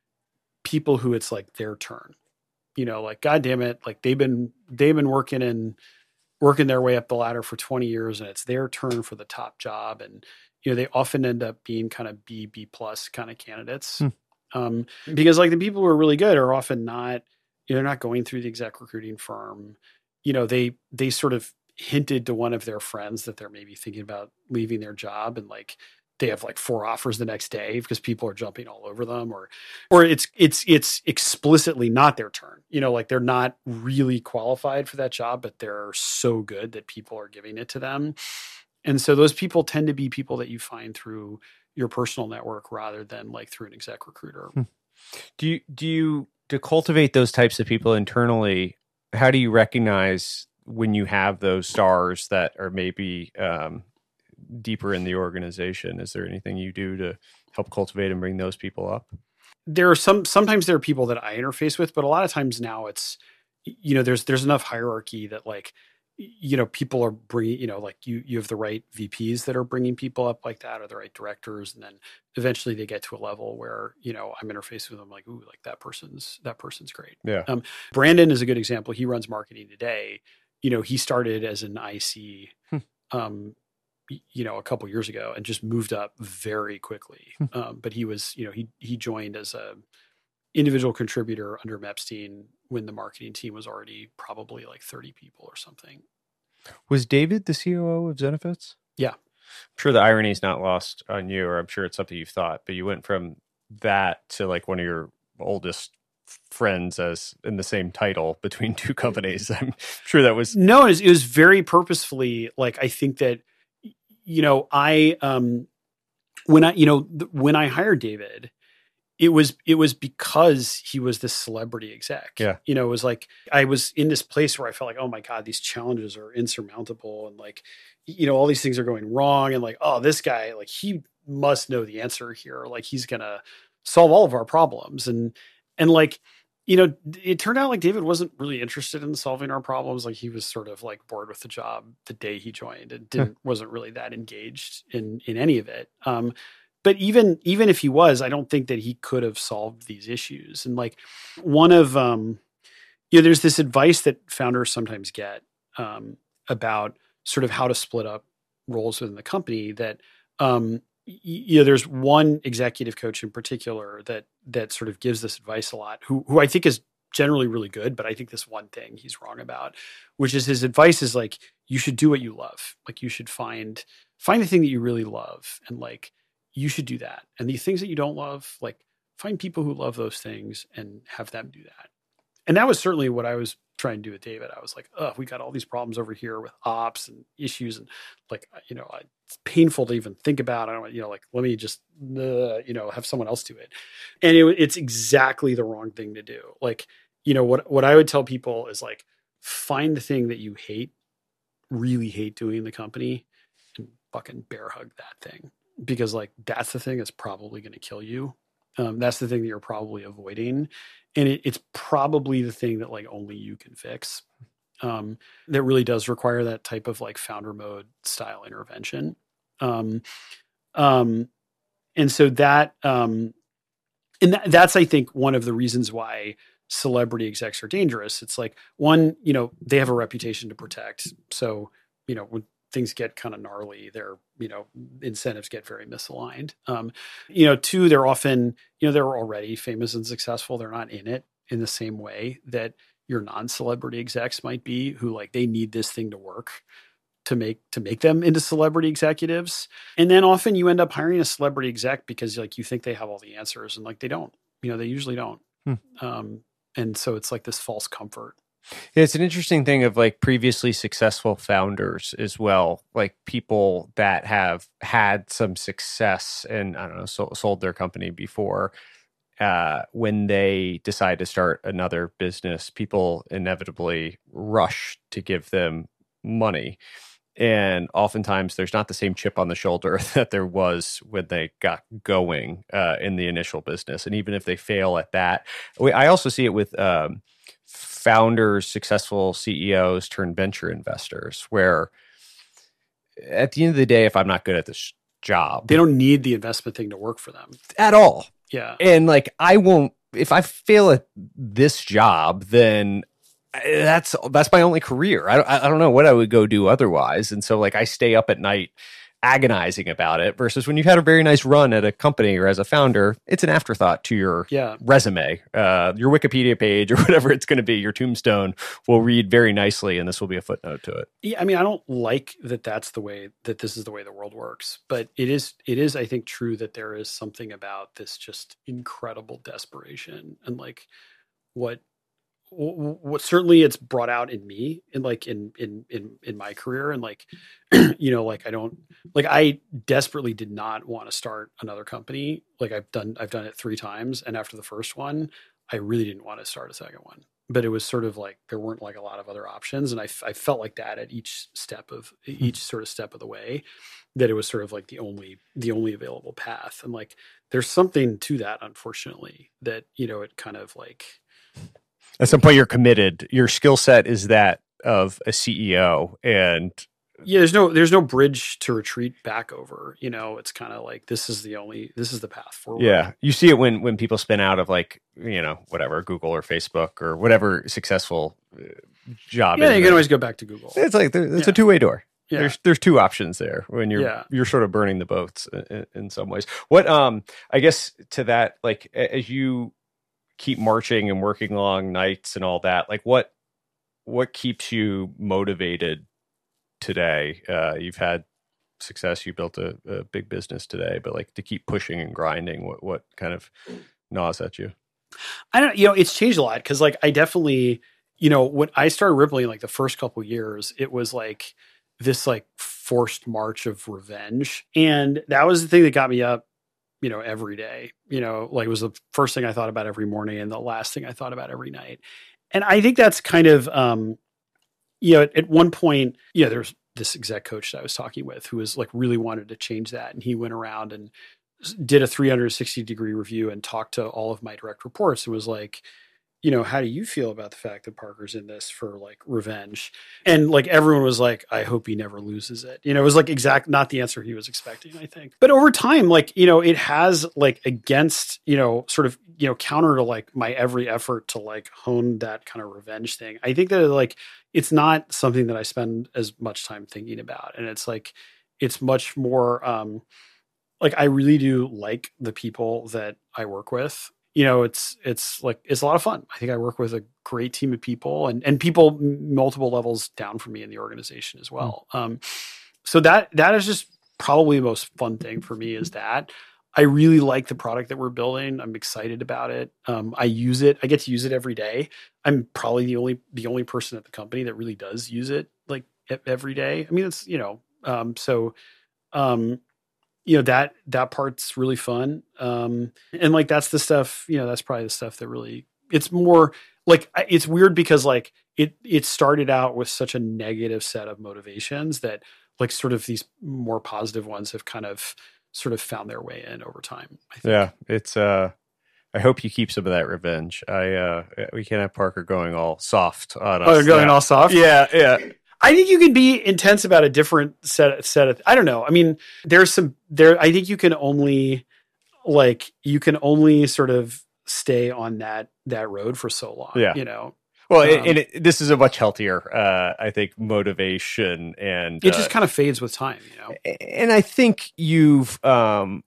people who it's like their turn, you know, like, God damn it. Like they've been, they've been working and working their way up the ladder for twenty years, and it's their turn for the top job. And, you know, they often end up being kind of B, B plus kind of candidates. Hmm. Um, because like the people who are really good are often not, you know, they're not going through the exec recruiting firm. You know, they, they sort of hinted to one of their friends that they're maybe thinking about leaving their job, and like, they have like four offers the next day because people are jumping all over them, or, or it's, it's, it's explicitly not their turn, you know, like they're not really qualified for that job, but they're so good that people are giving it to them. And so those people tend to be people that you find through your personal network rather than like through an exec recruiter. Hmm. Do you, do you, to cultivate those types of people internally, how do you recognize when you have those stars that are maybe, um, deeper in the organization? Is there anything you do to help cultivate and bring those people up? There are some, sometimes there are people that I interface with, but a lot of times now it's, you know, there's, there's enough hierarchy that like, you know, people are bringing, you know, like you, you have the right V Ps that are bringing people up like that, or the right directors. And then eventually they get to a level where, you know, I'm interfacing with them like, ooh, like that person's, that person's great. Yeah. Um, Brandon is a good example. He runs marketing today. You know, he started as an I C, hmm. um, you know, a couple years ago, and just moved up very quickly. Um, but he was, you know, he, he joined as a individual contributor under Mepstein when the marketing team was already probably like thirty people or something. Was David the C O O of Zenefits? Yeah. I'm sure the irony is not lost on you, or I'm sure it's something you've thought, but you went from that to like one of your oldest friends as in the same title between two companies. I'm sure that was no, it was, it was very purposefully. Like, I think that, you know, I, um, when I, you know, th- when I hired David, it was, it was because he was this celebrity exec. Yeah. You know, it was like, I was in this place where I felt like, oh my God, these challenges are insurmountable. And like, you know, all these things are going wrong. And like, oh, this guy, like, he must know the answer here. Like, he's going to solve all of our problems. And, and like, you know, it turned out like David wasn't really interested in solving our problems. Like, he was sort of like bored with the job the day he joined and didn't, wasn't really that engaged in, in any of it. Um, but even, even if he was, I don't think that he could have solved these issues. And like one of, um, you know, there's this advice that founders sometimes get, um, about sort of how to split up roles within the company that, um, you know, there's one executive coach in particular that that sort of gives this advice a lot, who who I think is generally really good, but I think this one thing he's wrong about, which is his advice is like, you should do what you love. Like, you should find find the thing that you really love, and like, you should do that. And the things that you don't love, like, find people who love those things and have them do that. And that was certainly what I was trying to do with David. I was like, oh, we got all these problems over here with ops and issues. And like, you know, it's painful to even think about. I don't, you know, like, let me just, uh, you know, have someone else do it. And it, it's exactly the wrong thing to do. Like, you know, what, what I would tell people is like, find the thing that you hate, really hate doing in the company, and fucking bear hug that thing. Because like, that's the thing that's probably going to kill you. Um, that's the thing that you're probably avoiding. And it, it's probably the thing that like only you can fix. Um, that really does require that type of like founder mode style intervention. Um, um, and so that, um, and that, that's, I think, one of the reasons why celebrity execs are dangerous. It's like, one, you know, they have a reputation to protect. So, you know, when things get kind of gnarly, their, you know, incentives get very misaligned. Um, you know, two, they're often, you know, they're already famous and successful. They're not in it in the same way that your non-celebrity execs might be, who like, they need this thing to work to make, to make them into celebrity executives. And then often you end up hiring a celebrity exec because like, you think they have all the answers, and like, they don't, you know, they usually don't. Hmm. Um, and so it's like this false comfort. Yeah, it's an interesting thing of like previously successful founders as well, like people that have had some success and I don't know, so, sold their company before. Uh, when they decide to start another business, people inevitably rush to give them money. And oftentimes there's not the same chip on the shoulder that there was when they got going uh, in the initial business. And even if they fail at that, I also see it with um, founders, successful C E Os turn venture investors, where at the end of the day, if I'm not good at this job, they don't need the investment thing to work for them at all. Yeah. And like, I won't, if I fail at this job, then that's, that's my only career. I don't, I don't know what I would go do otherwise. And so like, I stay up at night agonizing about it, versus when you've had a very nice run at a company or as a founder, it's an afterthought to your yeah. resume, uh, your Wikipedia page or whatever it's going to be. Your tombstone will read very nicely, and this will be a footnote to it. Yeah, I mean, I don't like that that's the way, that this is the way the world works, but it is, it is, I think, true that there is something about this just incredible desperation and like what, what certainly it's brought out in me in like in in in in my career, and like you know, like I don't like I desperately did not want to start another company. Like I've done I've done it three times, and after the first one I really didn't want to start a second one, but it was sort of like there weren't like a lot of other options, and I, I felt like that at each step of each sort of step of the way, that it was sort of like the only the only available path. And like there's something to that, unfortunately, that, you know, it kind of like at some point you're committed. Your skill set is that of a C E O, and yeah, there's no there's no bridge to retreat back over. You know, it's kind of like this is the only this is the path forward. Yeah, you see it when when people spin out of like, you know, whatever, Google or Facebook or whatever successful uh, job. Yeah, you can always go back to Google. It's like there, it's yeah. a two way door. Yeah. There's there's two options there when you're yeah. you're sort of burning the boats in, in some ways. What um I guess to that, like as you keep marching and working long nights and all that, like what what keeps you motivated today? Uh, you've had success. You built a, a big business today, but like to keep pushing and grinding, what what kind of gnaws at you? I don't, you know, it's changed a lot because like I definitely, you know, when I started Rippling, like the first couple of years, it was like this like forced march of revenge. And that was the thing that got me up, you know, every day, you know, like it was the first thing I thought about every morning and the last thing I thought about every night. And I think that's kind of, um, you know, at, at one point, you know, there's this exec coach that I was talking with who was like really wanted to change that. And he went around and did a three hundred sixty degree review and talked to all of my direct reports. It was like, you know, how do you feel about the fact that Parker's in this for like revenge? And like everyone was like, I hope he never loses it. You know, it was like exact, not the answer he was expecting, I think. But over time, like, you know, it has like against, you know, sort of, you know, counter to like my every effort to like hone that kind of revenge thing. I think that like, it's not something that I spend as much time thinking about. And it's like, it's much more, um, like I really do like the people that I work with. You know, it's, it's like, it's a lot of fun. I think I work with a great team of people and, and people multiple levels down from me in the organization as well. Mm. Um, so that, that is just probably the most fun thing for me is that I really like the product that we're building. I'm excited about it. Um, I use it. I get to use it every day. I'm probably the only, the only person at the company that really does use it like every day. I mean, it's, you know, um, so, um, you know, that, that part's really fun. Um, and like, that's the stuff, you know, that's probably the stuff that really, it's more like, it's weird because like it, it started out with such a negative set of motivations that like sort of these more positive ones have kind of sort of found their way in over time. I think. Yeah. It's, uh, I hope you keep some of that revenge. I, uh, we can't have Parker going all soft on us. Oh, going all soft? Yeah. Yeah. I think you can be intense about a different set set of, I don't know. I mean, there's some there, I think you can only like, you can only sort of stay on that, that road for so long, yeah. you know? Well, um, and it, this is a much healthier, uh, I think, motivation and it just uh, kind of fades with time, you know? And I think you've, um,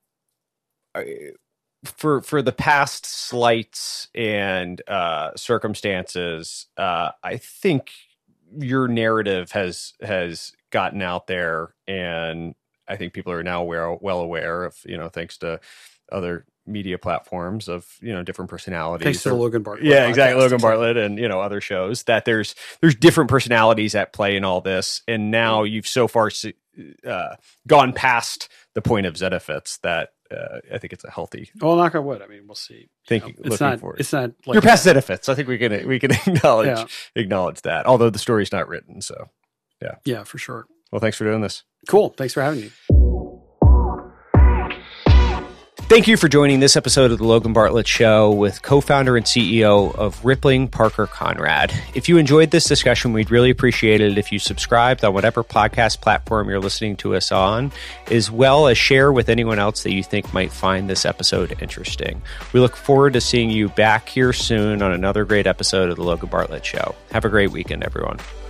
for, for the past slights and, uh, circumstances, uh, I think your narrative has has gotten out there, and I think people are now aware, well aware of, you know, thanks to other media platforms of, you know, different personalities. Thanks to the Logan Bartlett. Yeah, exactly. Logan Bartlett and, you know, other shows that there's there's different personalities at play in all this, and now you've so far uh, gone past the point of Zenefits that uh, I think it's a healthy. Well, knock on wood. I mean, we'll see. Thank you. It's looking not. forward. It's not. Like You're past Zenefits. I think we can we can acknowledge yeah. acknowledge that. Although the story's not written, so yeah, yeah, for sure. Well, thanks for doing this. Cool. Thanks for having me. Thank you for joining this episode of the Logan Bartlett Show with co-founder and C E O of Rippling, Parker Conrad. If you enjoyed this discussion, we'd really appreciate it if you subscribed on whatever podcast platform you're listening to us on, as well as share with anyone else that you think might find this episode interesting. We look forward to seeing you back here soon on another great episode of the Logan Bartlett Show. Have a great weekend, everyone.